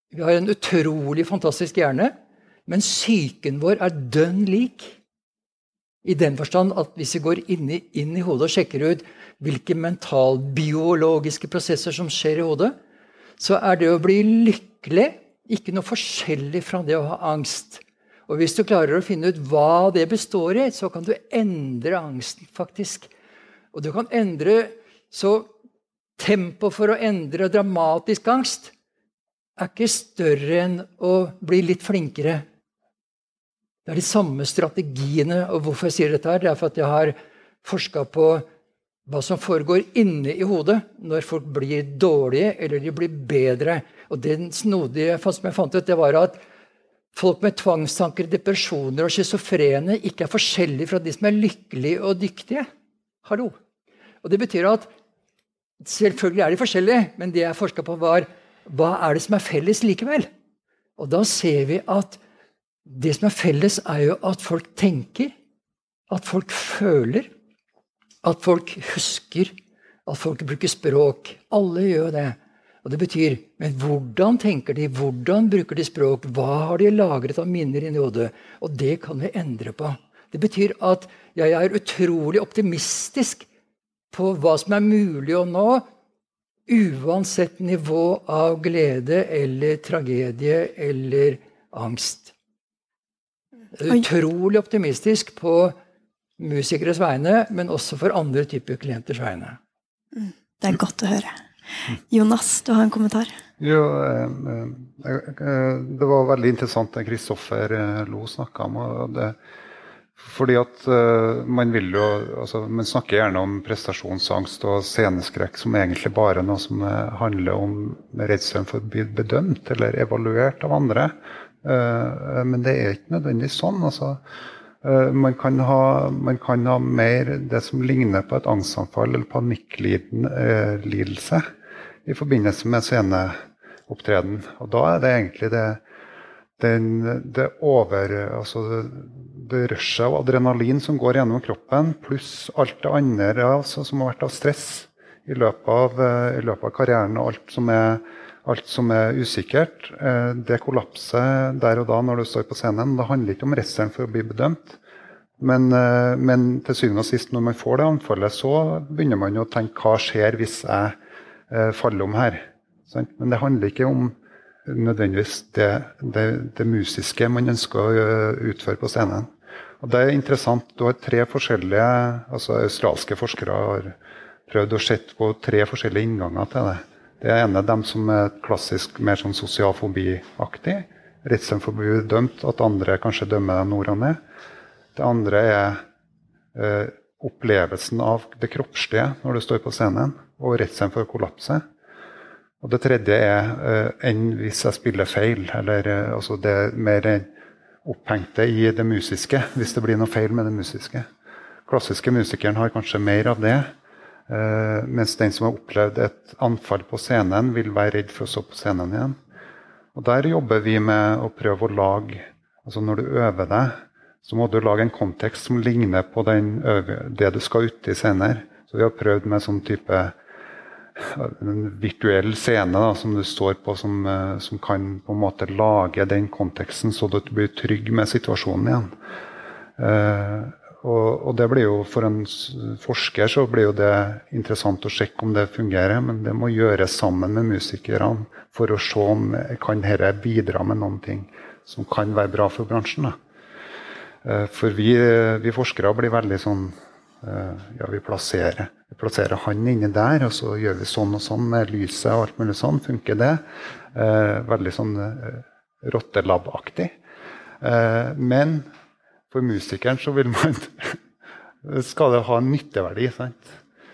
Vi har en utrolig fantastisk hjerne, men psyken vår dønn lik. I den forstand at hvis vi går inn i hodet og sjekker ut hvilke mental-biologiske prosesser som skjer i hodet, så det å bli lykkelig ikke noe forskjellig fra det å ha angst. Og hvis du klarer å finne ut hva det består i, så kan du endre angsten faktisk. Og du kan endre så tempo for å endre dramatisk angst ikke større enn å bli litt flinkere. Det de samme strategiene, og hvorfor jeg sier dette det for at jeg har forsket på hva som foregår inne i hodet når folk blir dårlige eller de blir bedre. Og det snodige som jeg fant ut, det var at folk med tvangstanker, depresjoner og schizofrene ikke forskjellige fra de som lykkelige og dyktige. Hallo. Og det betyr at selvfølgelig de forskjellige, men det jeg forsket på var hva det som felles likevel? Og da ser vi at det som felles jo at folk tenker, at folk føler, at folk husker, at folk bruker språk. Alle gjør det. Og det betyr, men hvordan tenker de? Hvordan bruker de språk? Hva har de lagret av minner inni hodet? Og det kan vi endre på. Det betyr at jeg utrolig optimistisk på hva som mulig å nå, uansett nivå av glede eller tragedie eller angst. Utrolig optimistisk på musikeres vegne, men også for andre typer klienters vegne. Det godt å høre. Jonas, du har en kommentar? Jo, det var veldig interessant det Kristoffer Lo snakket om, og det fordi at man vil jo, altså man snakker gjerne om prestasjonsangst og sceneskrekk som egentlig bare noe som handler om redselen for å bli bedømt eller evaluert av andre. Men det ikke nødvendigvis sånn. Altså, man kan ha mer det som ligner på et angstanfall eller panikklidelse i forbindelse med sceneopptreden. Og da det egentlig det rushet av adrenalin som går gjennom kroppen, pluss alt det andre altså, som har vært av stress i løpet av karrieren, og alt som usikkert. Det kollapser der og da når du står på scenen. Det handler ikke om redselen for å bli bedømt. Men til syvende og sist, når man får det anfallet, så begynner man å tenke hva skjer hvis jeg faller om her. Men det handler ikke om nødvendigvis det musiske man ønsker å utføre på scenen. Og det interessant, du har 3 forskjellige, altså australske forskere har prøvd å sett på 3 forskjellige innganger til det. Det ene dem som klassisk mer sånn sosial fobi-aktig, redselen for å bli dømt, at andre kanskje dømmer deg nord og ned. Det andre opplevelsen av det kroppslige når du står på scenen, og redselen for å kollapse. Og det tredje enn hvis jeg spiller feil, eller altså det mer opphengte i det musiske, hvis det blir noe feil med det musiske. Klassiske musikeren har kanskje mer av det, mens den som har opplevd et anfall på scenen vil være redd for å stå på scenen igjen. Og der jobber vi med å prøve å lage, altså når du øver deg, så må du lage en kontekst som ligner på det du skal ut i senere. Så vi har prøvd med sånn type en virtuell scene da, som du står på, som kan på en måte lage den konteksten så at du blir trygg med situasjonen igjen. Og det blir jo, for en forsker så blir jo det interessant å sjekke om det fungerer, men det må gjøres sammen med musikerne for å se om kan dette bidra med noen ting som kan være bra for bransjen. Da. For vi forskere blir veldig sånn, vi plasserer han inne der, og så gjør vi sånn og sånn med lyset og alt mulig sånn, funker det. Veldig sånn rottelab-aktig. Men for musikeren så vil man, skal det ha en nytteverdi, sant?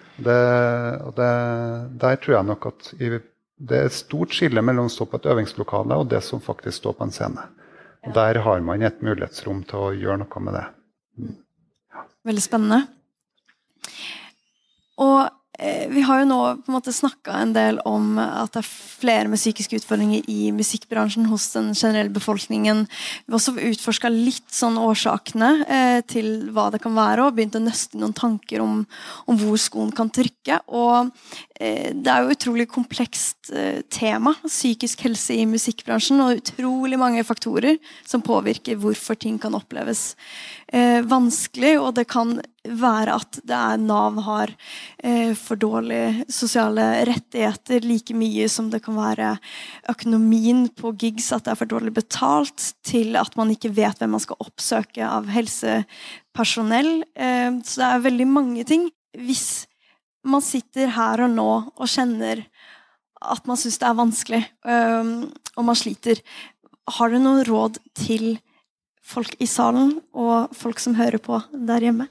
Der tror jeg nok at det et stort skille mellom å stå på et øvingslokale og det som faktisk står på en scene. Og der har man et mulighetsrom til å gjøre noe med det. Veldig spennende. Og Vi har jo nå på en måte snakket en del om at det flere med psykiske utfordringer i musikkbransjen hos den generelle befolkningen. Vi har også utforsket litt sånn årsakene til hva det kan være, og begynt å nøste noen tanker om hvor skoen kan trykke. Og det jo utrolig komplekst tema, psykisk helse i musikkbransjen, og utrolig mange faktorer som påvirker hvorfor ting kan oppleves vanskelig, og det kan være at det NAV har for dårlige sosiale rettigheter like mye som det kan være økonomien på gigs, at det for dårlig betalt, til at man ikke vet hvem man skal oppsøke av helsepersonell. Så det veldig mange ting. Hvis man sitter her og nå og kjenner at man synes det vanskelig, og man sliter, har du noen råd til folk i salen og folk som hører på der hjemme?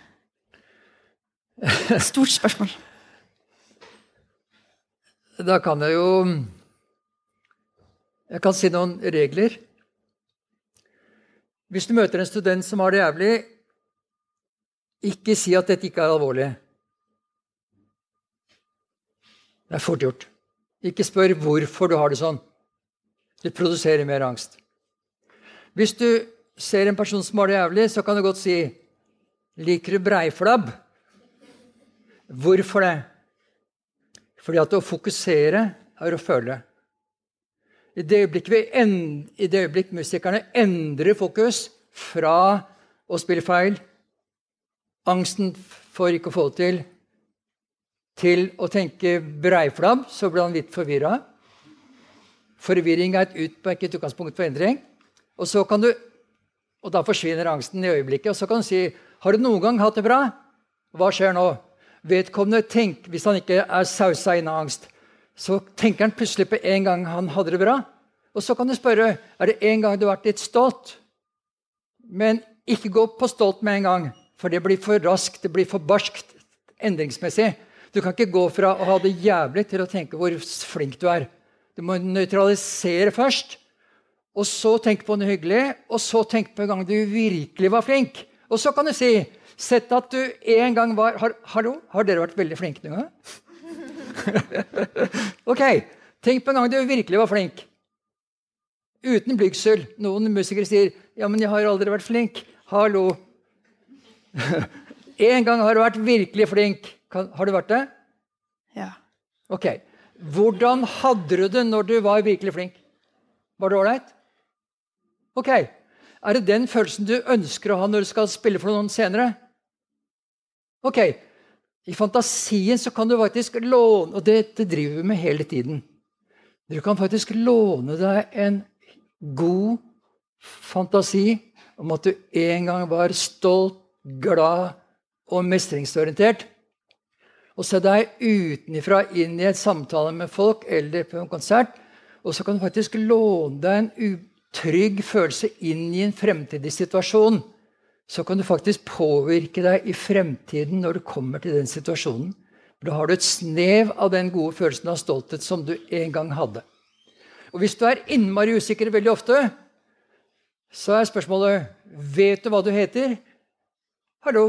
Stort spørsmål. Da kan jeg kan si noen regler. Hvis du møter en student som har det jævlig, ikke si at dette ikke alvorlig. Det fort gjort. Ikke spør hvorfor du har det sånn. Det produserer mer angst. Hvis du ser en person som har det jævlig, så kan du godt si, liker du breiflabb? Hvorfor det? Fordi at å fokusere å føle. I det øyeblikk musikerne endrer fokus fra å spille feil, angsten for ikke å få det til å tenke breiflabb, så blir han litt forvirret. Forvirring et utgangspunkt for endring. Og da forsvinner angsten i øyeblikket. Og så kan du si, har du noen gang hatt det bra? Hva skjer nå? Vedkommende tenker, hvis han ikke sausa inn av angst, så tenker han plutselig på en gang han hadde det bra. Og så kan du spørre, det en gang du har vært litt stolt? Men ikke gå på stolt med en gang, for det blir for raskt, det blir for barskt endringsmessig. Du kan ikke gå fra å ha det jævlig til å tenke hvor flink du Du må nøytralisere først, og så tenke på noe hyggelig, og så tenke på en gang du virkelig var flink. Og så kan du si, sett at du en gang var... Hallo, har dere vært veldig flinke noen gang? Ok, tenk på en gang du virkelig var flink. Uten blygsel. Noen musikere sier, ja, men jeg har aldri vært flink. Hallo. En gang har du vært virkelig flink. Har du vært det? Ja. Ok. Hvordan hadde du det når du var virkelig flink? Var det ålreit? Ok. Det den følelsen du ønsker å ha når du skal spille for noen senere? Ok. I fantasien så kan du faktisk låne, og dette driver vi med hele tiden. Du kan faktisk låne deg en god fantasi om at du en gang var stolt, glad og mestringsorientert. Og se deg utenifra inn i et samtale med folk eller på en konsert, og så kan du faktisk låne deg en utrygg følelse inn i en fremtidig situasjon. Så kan du faktisk påvirke deg i fremtiden når du kommer til den situasjonen. Da har du et snev av den gode følelsen av stolthet som du en gang hadde. Og hvis du innmari usikker veldig ofte, så spørsmålet, vet du hva du heter? Hallo?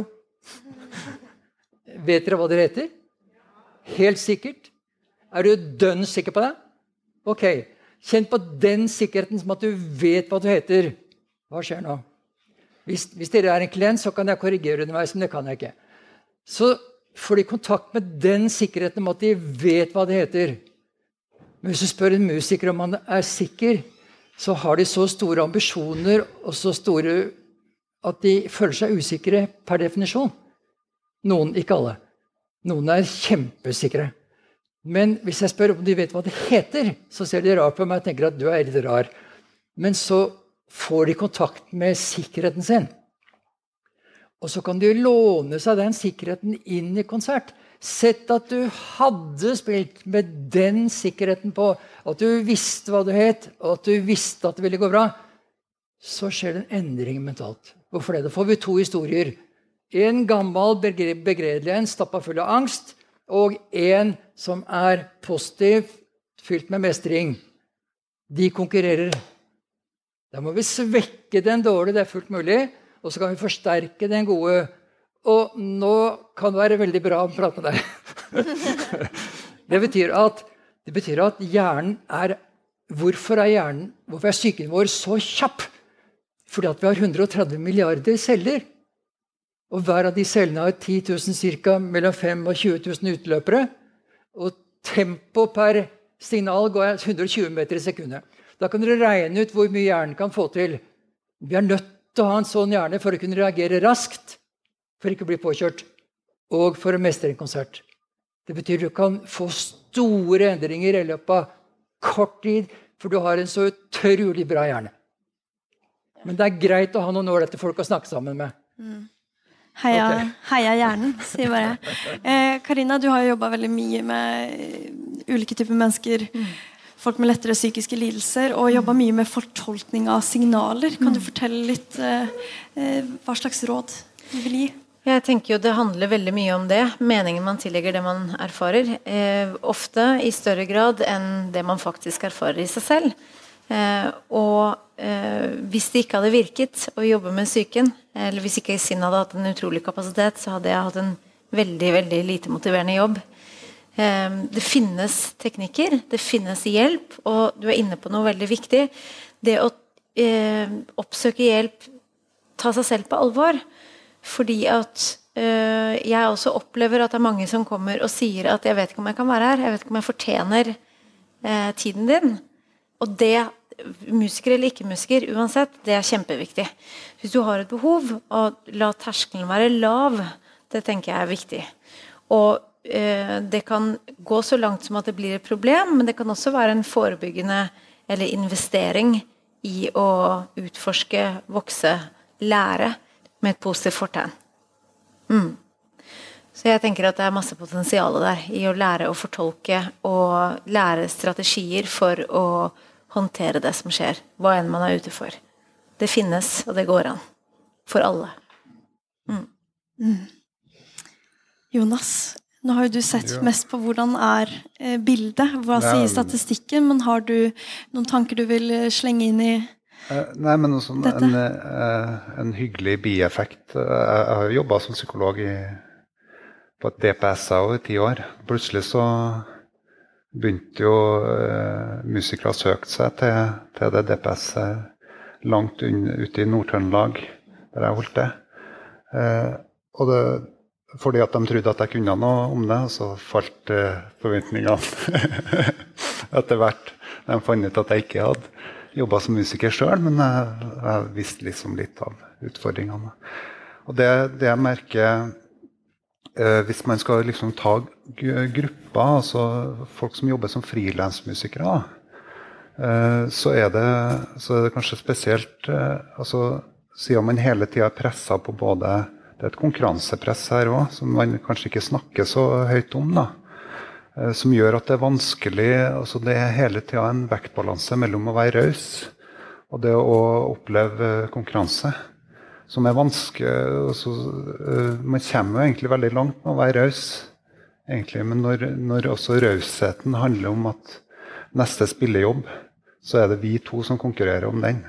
Vet dere hva dere heter? Helt sikkert. Du dønn sikker på det? Ok, kjenn på den sikkerheten som at du vet hva du heter. Hva skjer nå? Hvis dere en klient, så kan jeg korrigere underveis, men det kan jeg ikke. Så får de kontakt med den sikkerheten om at de vet hva det heter. Men hvis du spør en musiker om han sikker, så har de så store ambisjoner og så store at de føler seg usikre per definisjon. Noen, ikke alle. Noen kjempesikre. Men hvis jeg spør om de vet hva det heter, så ser de rart på meg og tenker at du litt rar. Men så får de kontakt med sikkerheten sin. Og så kan de låne seg den sikkerheten inn i konsert. Sett at du hadde spilt med den sikkerheten på, at du visste hva du het, og at du visste at det ville gå bra, så skjer det en endring mentalt. Hvorfor det? Da får vi to historier. En gammel begredelig en, stappet full av angst, og en som positiv, fylt med mestring. De konkurrerer. Da må vi svekke den dårlige, det fullt mulig, og så kan vi forsterke den gode. Og nå kan det være veldig bra å prate med deg. Det betyr at hjernen hvorfor er psyken vår så kjapp? Fordi at vi har 130 milliarder celler. Og hver av de cellene har 10 000 cirka, mellom 5 og 20 000 utløpere. Og tempo per signal går 120 meter i sekundet. Da kan dere regne ut hvor mye hjernen kan få til. Vi nødt til å ha en sånn hjerne for å kunne reagere raskt, for ikke å bli påkjørt, og for å mestre en konsert. Det betyr at du kan få store endringer i løpet av kort tid, for du har en så utrolig bra hjerne. Men det greit å ha noen år etter folk å snakke sammen med. Heia hjernen, sier bare. Karina, du har jo jobbet veldig mye med ulike typer mennesker, folk med lettere psykiske lidelser, og jobbet mye med fortolkning av signaler. Kan du fortelle litt hva slags råd du vil gi? Jeg tenker jo det handler veldig mye om det, meningen man tillegger det man erfarer, ofte i større grad enn det man faktisk erfarer i seg selv. Hvis det ikke hadde virket å jobbe med psyken, eller hvis ikke Sinn hadde hatt en utrolig kapasitet, så hadde jeg hatt en veldig, veldig lite motiverende jobb. Det finnes teknikker, det finnes hjelp, og du inne på noe veldig viktig. Det å oppsøke hjelp, ta seg selv på alvor, fordi at jeg også opplever at det mange som kommer og sier at jeg vet ikke om jeg kan være her, jeg vet ikke om jeg fortjener tiden din. Og det, musiker eller ikke musiker, uansett, det kjempeviktig. Hvis du har et behov, og la terskelen være lav, det tenker jeg viktig. Og det kan gå så langt som at det blir et problem, men det kan også være en forebyggende eller investering i å utforske, vokse, lære med et positivt fortegn. Så jeg tenker at det masse potensial der i å lære å fortolke og lære strategier for å håndtere det som skjer, hva enn man ute for. Det finnes, og det går an. For alle. Jonas, nå har jo du sett mest på hvordan bildet, hva sier statistikken, men har du noen tanker du vil slenge inn i Nei, men også en hyggelig bieffekt. Jeg har jo jobbet som psykolog på et DPS i 10 år. Plutselig så begynte jo musikere å søke seg til det DPS langt ute i Nord-Trøndelag, der jeg holdt det. Og det fordi at de trodde at jeg kunne noe om det, og så falt forventningene etter hvert. De fant ut at jeg ikke hadde jobbet som musiker selv, men jeg visste liksom litt av utfordringene. Og det jeg merker, hvis man skal liksom ta grupper, altså folk som jobber som frilansmusikere, så er det kanskje spesielt, altså siden man hele tiden presset på både det et konkurransepress her også, som man kanskje ikke snakker så høyt om, da. Som gjør at det vanskelig, altså det hele tiden en vektbalanse mellom å være raus og det å oppleve konkurranse, som vanskelig. Altså, man kommer jo egentlig veldig langt med å være raus, egentlig, men når også rausheten handler om at neste spillejobb, så det vi to som konkurrerer om den.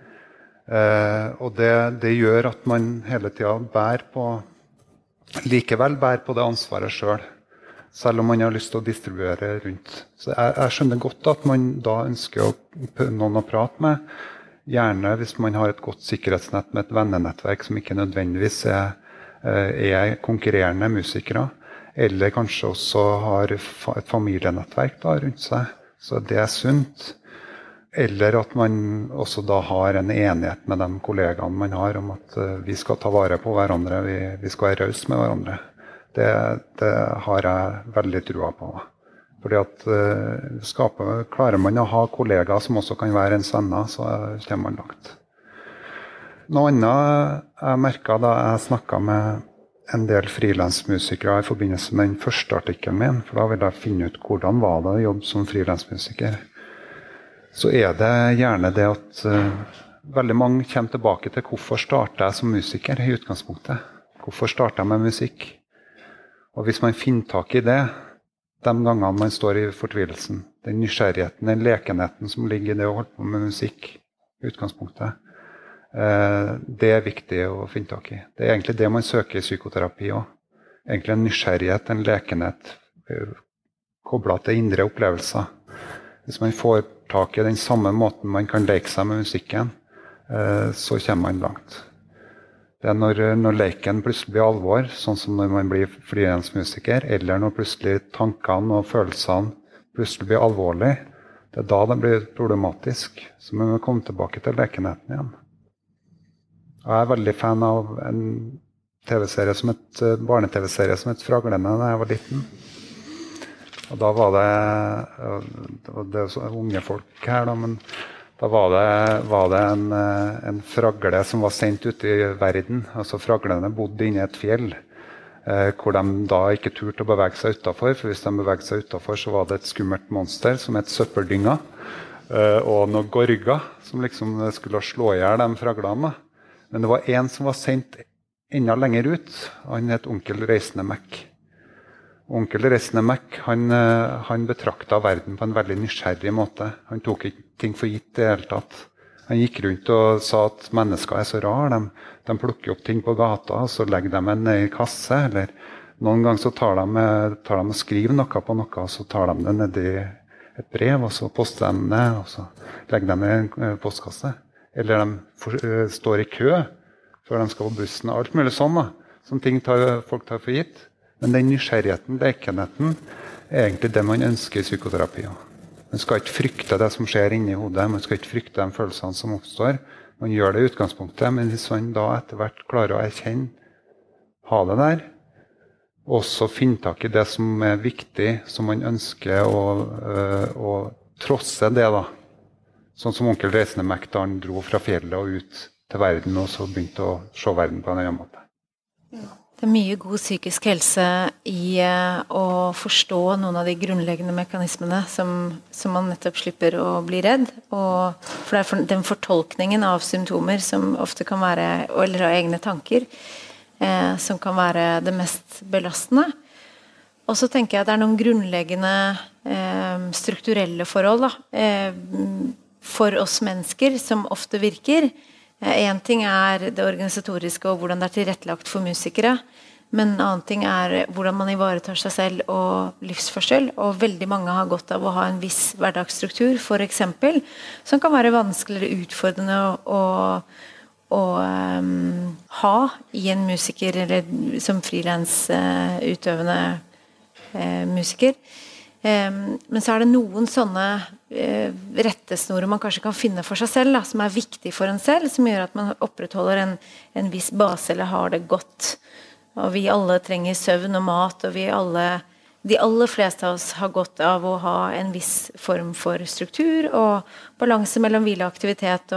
Og det gjør at man hele tiden likevel bærer på det ansvaret selv om man har lyst til å distribuere rundt. Så jeg skjønner godt at man da ønsker noen å prate med, gjerne hvis man har et godt sikkerhetsnett med et vennenettverk som ikke nødvendigvis er konkurrerende musikere, eller kanskje også har et familienettverk da rundt seg, så det sunt. Eller at man også da har en enighet med de kollegaene man har om at vi skal ta vare på hverandre, vi skal være raus med hverandre. Det har jeg veldig trua på. Fordi at klarer man å ha kollegaer som også kan være ens venner, så kommer man langt. Noe annet jeg merket da jeg snakket med en del frilansmusikere i forbindelse med den første artikkelen min, for da ville jeg finne ut hvordan var det å jobbe som frilansmusiker. Så det gjerne det at veldig mange kommer tilbake til hvorfor startet jeg som musiker i utgangspunktet. Hvorfor startet jeg med musikk? Og hvis man finner tak i det, de gangene man står i fortvilelsen, den nysgjerrigheten, den lekenheten som ligger i det å holde på med musikk i utgangspunktet, det viktig å finne tak i. Det egentlig det man søker i psykoterapi også. Egentlig en nysgjerrighet, en lekenhet, koblet til indre opplevelser. Hvis man får tak i den samme måten man kan leke seg med musikken, så kommer man langt. Det når leken plutselig blir alvor, sånn som når man blir frilansmusiker, eller når plutselig tankene og følelsene plutselig blir alvorlige, det da det blir problematisk. Så man må komme tilbake til lekenheten igjen. Og jeg veldig fan av en barne-tv-serie som het Fraglene da jeg var liten. Og da var det er så unge folk her da, men da var det en fragle som var sendt ut i verden. Altså fraglene bodde inne i et fjell, hvor de da ikke turte å bevege seg utenfor, for hvis de bevegde seg utenfor, så var det et skummelt monster som het søppeldynga, og noen gorger som liksom skulle slå ihjel de fraglene. Men det var en som var sendt enda lenger ut, han het Onkel Reisende Mac. Onkel Reisende Mac, han betraktet verden på en veldig nysgjerrig måte. Han tok ikke ting for gitt i det hele tatt. Han gikk rundt og sa at mennesker er så rar. De plukker opp ting på gata, og så legger de en ned i kasse. Eller noen ganger så tar de og skriver noe på noe, og så tar de det ned i et brev, og så poster de det, og så legger de det i en postkasse. Eller de står i kø før de skal på bussen. Alt mulig sånn da, som ting folk tar for gitt. Men den nysgjerrigheten, lekenheten, er egentlig det man ønsker i psykoterapi. Man skal ikke frykte det som skjer inni hodet, man skal ikke frykte de følelsene som oppstår. Man gjør det i utgangspunktet, men hvis man da etter hvert klarer å erkjenne, ha det der, og så finne tak i det som er viktig, som man ønsker å trosse det da. Sånn som Onkel Reisende Mac da han dro fra fjellet og ut til verden, og så begynte å se verden på en annen måte. Det er mye god psykisk helse i å forstå noen av de grunnleggende mekanismene som man nettopp slipper å bli redd. For det er den fortolkningen av symptomer som ofte kan være, eller av egne tanker, som kan være det mest belastende. Og så tenker jeg at det er noen grunnleggende strukturelle forhold da, for oss mennesker som ofte virker. En ting er det organisatoriske og hvordan det er tilrettelagt for musikere, men en annen ting er hvordan man ivaretar seg selv og livsførsel, og veldig mange har godt av å ha en viss hverdagsstruktur, for eksempel, som kan være vanskeligere utfordrende å ha i en musiker, eller som frilans utøvende musiker. Men så er det noen sånne rettesnorer man kanskje kan finne for seg selv, da, som er viktig for en selv, som gjør at man opprettholder en viss base eller har det godt. Og vi alle trenger søvn og mat, og de aller fleste av oss har godt av å ha en viss form for struktur og balanse mellom hvile og aktivitet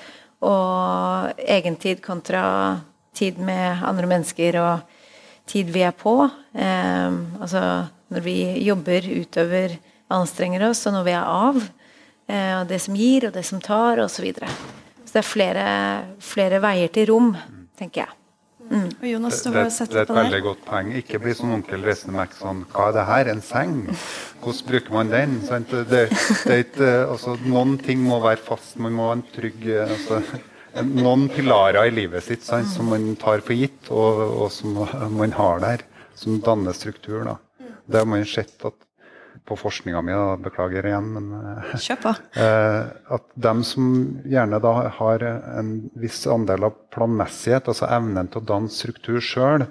og egentid kontra tid med andre mennesker og tid vi er på. Altså når vi jobber, utøver, anstrenger oss, og når vi er av, og det som gir, og det som tar, og så videre. Så det er flere veier til rom, tenker jeg. Og Jonas, du har sett det er på et veldig godt poeng. Ikke bli som Onkel Reisende Mac sånn, hva er det her? En seng? Hvordan bruker man den? Noen ting må være fast, man må ha en trygg... noen pilarer i livet sitt som man tar for gitt, og som man har der, som danner struktur da. Det har man sett at på forskningen min, beklager igjen, men Kjør på. At de som gjerne da har en viss andel av planmessighet, altså evnen til å danne struktur selv,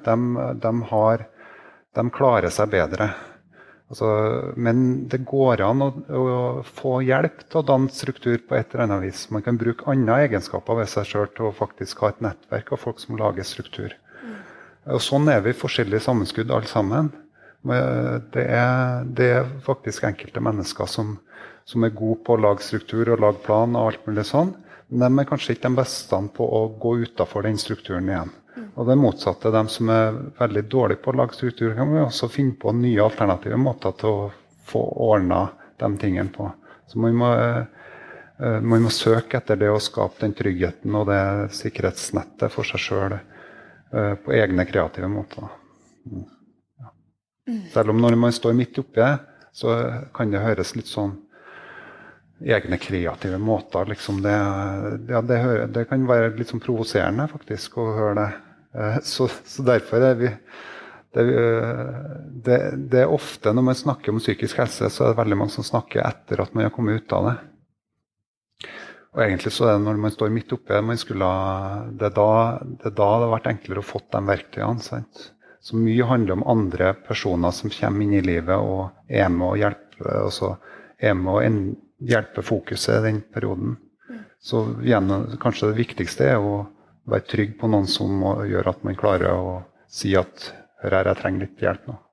de klarer seg bedre. Men det går an å få hjelp til å danne struktur på et eller annet vis. Man kan bruke andre egenskaper ved seg selv til å faktisk ha et nettverk av folk som lager struktur. Og sånn er vi forskjellige sammenskudd alle sammen. Det er faktisk enkelte mennesker som er gode på å lage struktur og lage plan og alt mulig sånn, men de er kanskje ikke de beste på å gå utenfor den strukturen igjen. Og det motsatte, de som er veldig dårlige på å lage struktur, kan vi også finne på nye alternative måter til å få ordnet de tingene på. Så man må søke etter det å skape den tryggheten og det sikkerhetsnettet for seg selv på egne kreative måter. Selv om når man står midt oppi det, så kan det høres litt sånn egne kreative måter. Liksom det kan være litt sånn provoserende faktisk å høre det. Så derfor er Det ofte når man snakker om psykisk helse, så det veldig mange som snakker etter at man har kommet ut av det. Og egentlig så det når man står midt oppe, det da det har vært enklere å få de verktøyene. Sant? Så mye handler om andre personer som kommer inn i livet og med å hjelpe, og så med å hjelpe fokuset i den perioden. Så igjen, kanskje det viktigste å være trygg på noen som gjør at man klarer å si at hør her, jeg trenger litt hjelp nå.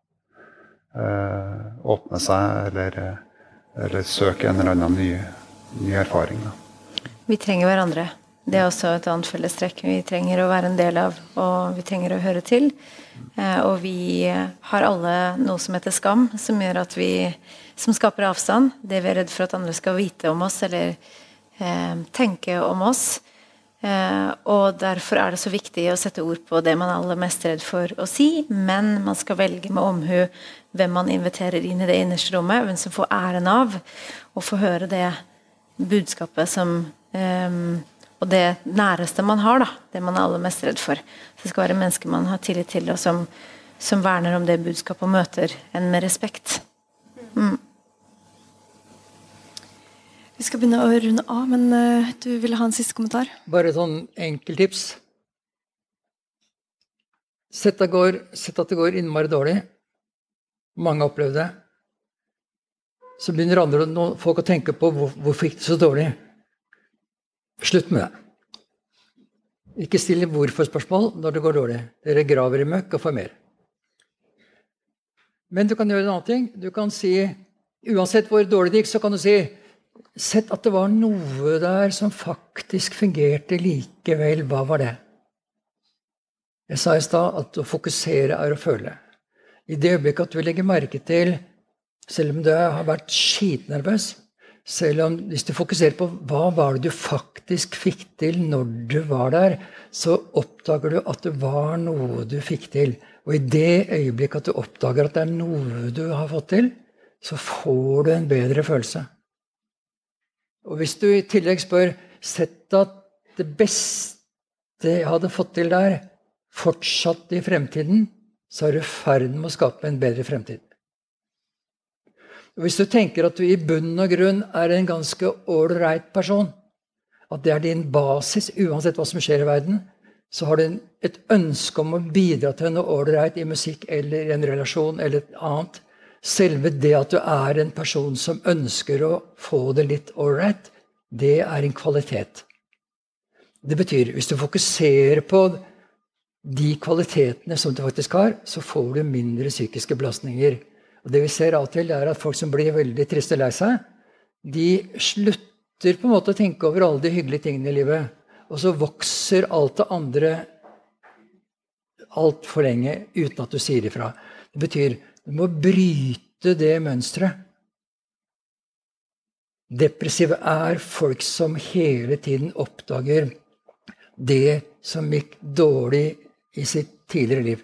Åpne seg eller søke en eller annen ny erfaring. Da. Vi trenger hverandre. Det også et annet fellestrekk vi trenger å være en del av, og vi trenger å høre til. Og vi har alle noe som heter skam, som gjør at som skaper avstand. Det vi redd for at andre skal vite om oss, eller tenke om oss. Og derfor det så viktig å sette ord på det man aller mest redd for å si, men man skal velge med omhu hvem man inviterer inn i det innerste rommet, hvem som får æren av, og få høre det budskapet som og det næreste man har, det man aller mest redd for. Så det skal være mennesker man har tillit til, og som verner om det budskapet og møter en med respekt. Vi skal begynne å runde av, men du ville ha en siste kommentar? Bare et sånn enkelt tips. Sett at det går innmari dårlig. Mange har opplevd det. Så begynner folk å tenke på hvorfor gikk det så dårlig. Slutt med det. Ikke stille hvorfor-spørsmål når det går dårlig. Dere graver i møkk og får mer. Men du kan gjøre en annen ting. Du kan si, uansett hvor dårlig det gikk, så kan du si, sett at det var noe der som faktisk fungerte likevel. Hva var det? Jeg sa i sted at å fokusere å føle. I det øyeblikket at du legger merke til, selv om du har vært skitnervøs, hvis du fokuserer på hva var det du faktisk fikk til når du var der, så oppdager du at det var noe du fikk til. Og i det øyeblikket at du oppdager at det noe du har fått til, så får du en bedre følelse. Og hvis du i tillegg spør, sett at det beste jeg hadde fått til der, fortsatt i fremtiden, så du ferdig med å skape en bedre fremtid. Hvis du tenker at du i bunn og grunn en ganske ålreit person, at det din basis, uansett hva som skjer i verden, så har du et ønske om å bidra til noe ålreit i musikk eller i en relasjon eller et annet. Selve det at du en person som ønsker å få det litt ålreit, det en kvalitet. Det betyr, hvis du fokuserer på de kvalitetene som du faktisk har, så får du mindre psykiske belastninger. Og det vi ser av og til at folk som blir veldig triste og lei seg, de slutter på en måte å tenke over alle de hyggelige tingene i livet, og så vokser alt det andre alt for lenge uten at du sier ifra. Det betyr, du må bryte det mønstret. Depressive folk som hele tiden oppdager det som gikk dårlig i sitt tidligere liv.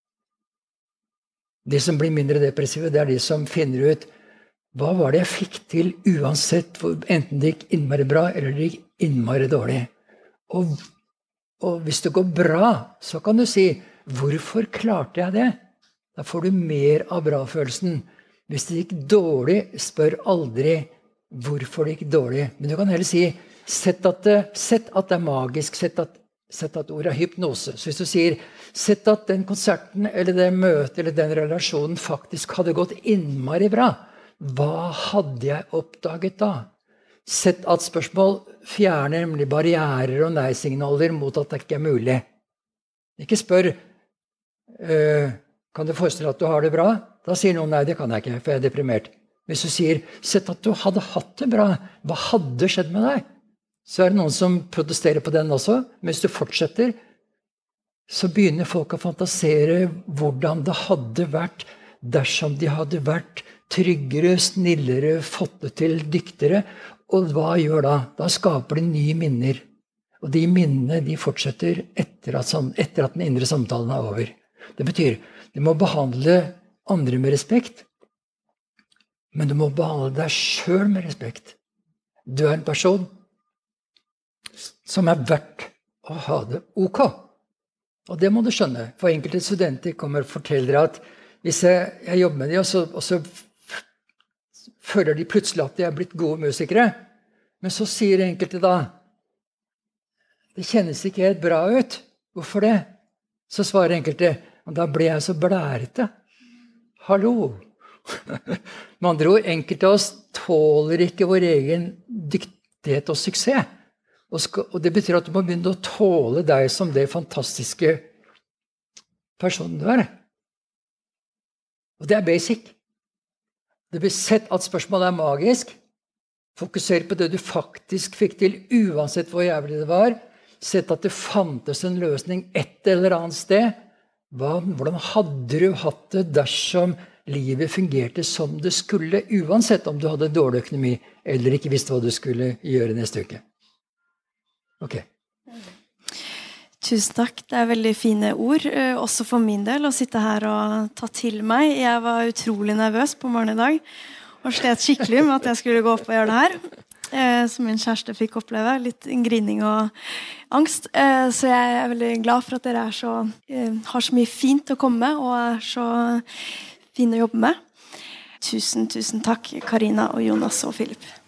Det som blir mindre depressive, det de som finner ut hva var det jeg fikk til uansett, enten det gikk innmari bra eller det gikk innmari dårlig. Og hvis det går bra, så kan du si, hvorfor klarte jeg det? Da får du mer av bra-følelsen. Hvis det gikk dårlig, spør aldri hvorfor det gikk dårlig. Men du kan heller si, sett at det magisk, sett at ordet hypnose. Så hvis du sier, sett at den konserten, eller det møtet, eller den relasjonen faktisk hadde gått innmari bra. Hva hadde jeg oppdaget da? Sett at spørsmål fjerner nemlig barrierer og nei-signaler mot at det ikke mulig. Ikke spør, kan du forestille at du har det bra? Da sier noen, nei, det kan jeg ikke, for jeg deprimert. Hvis du sier, sett at du hadde hatt det bra, hva hadde skjedd med deg? Så det noen som protesterer på den også. Men hvis du fortsetter, så begynner folk å fantasere hvordan det hadde vært dersom de hadde vært tryggere, snillere, fått det til dyktigere. Og hva gjør da? Da skaper de nye minner. Og de minnene de fortsetter etter at den indre samtalen over. Det betyr, du må behandle andre med respekt, men du må behandle deg selv med respekt. Du en person som verdt å ha det ok. Og det må du skjønne, for enkelte studenter kommer og forteller at hvis jeg jobber med dem, og så føler de plutselig at de er blitt gode musikere, men så sier enkelte da, det kjennes ikke helt bra ut. Hvorfor det? Så svarer enkelte, og da ble jeg så blærete. Hallo! Med andre ord, enkelte av oss tåler ikke vår egen dyktighet og suksess. Og det betyr at du må begynne å tåle deg som det fantastiske personen du er. Og det er basic. Det blir sett at spørsmålet er magisk. Fokuser på det du faktisk fikk til, uansett hvor jævlig det var. Sett at det fantes en løsning et eller annet sted. Hvordan hadde du hatt det dersom livet fungerte som det skulle, uansett om du hadde dårlig økonomi, eller ikke visste hva du skulle gjøre neste uke? Ok. Tusen takk, det er veldig fine ord, også for min del, å sitte her og ta til meg. Jeg var utrolig nervøs på morgenen i dag, og slet skikkelig med at jeg skulle gå opp og gjøre det her. Som min kjæreste fikk oppleve, litt grining og angst. Så jeg er veldig glad for at dere har så mye fint å komme med, og er så fine å jobbe med. Tusen takk, Karina og Jonas og Philip.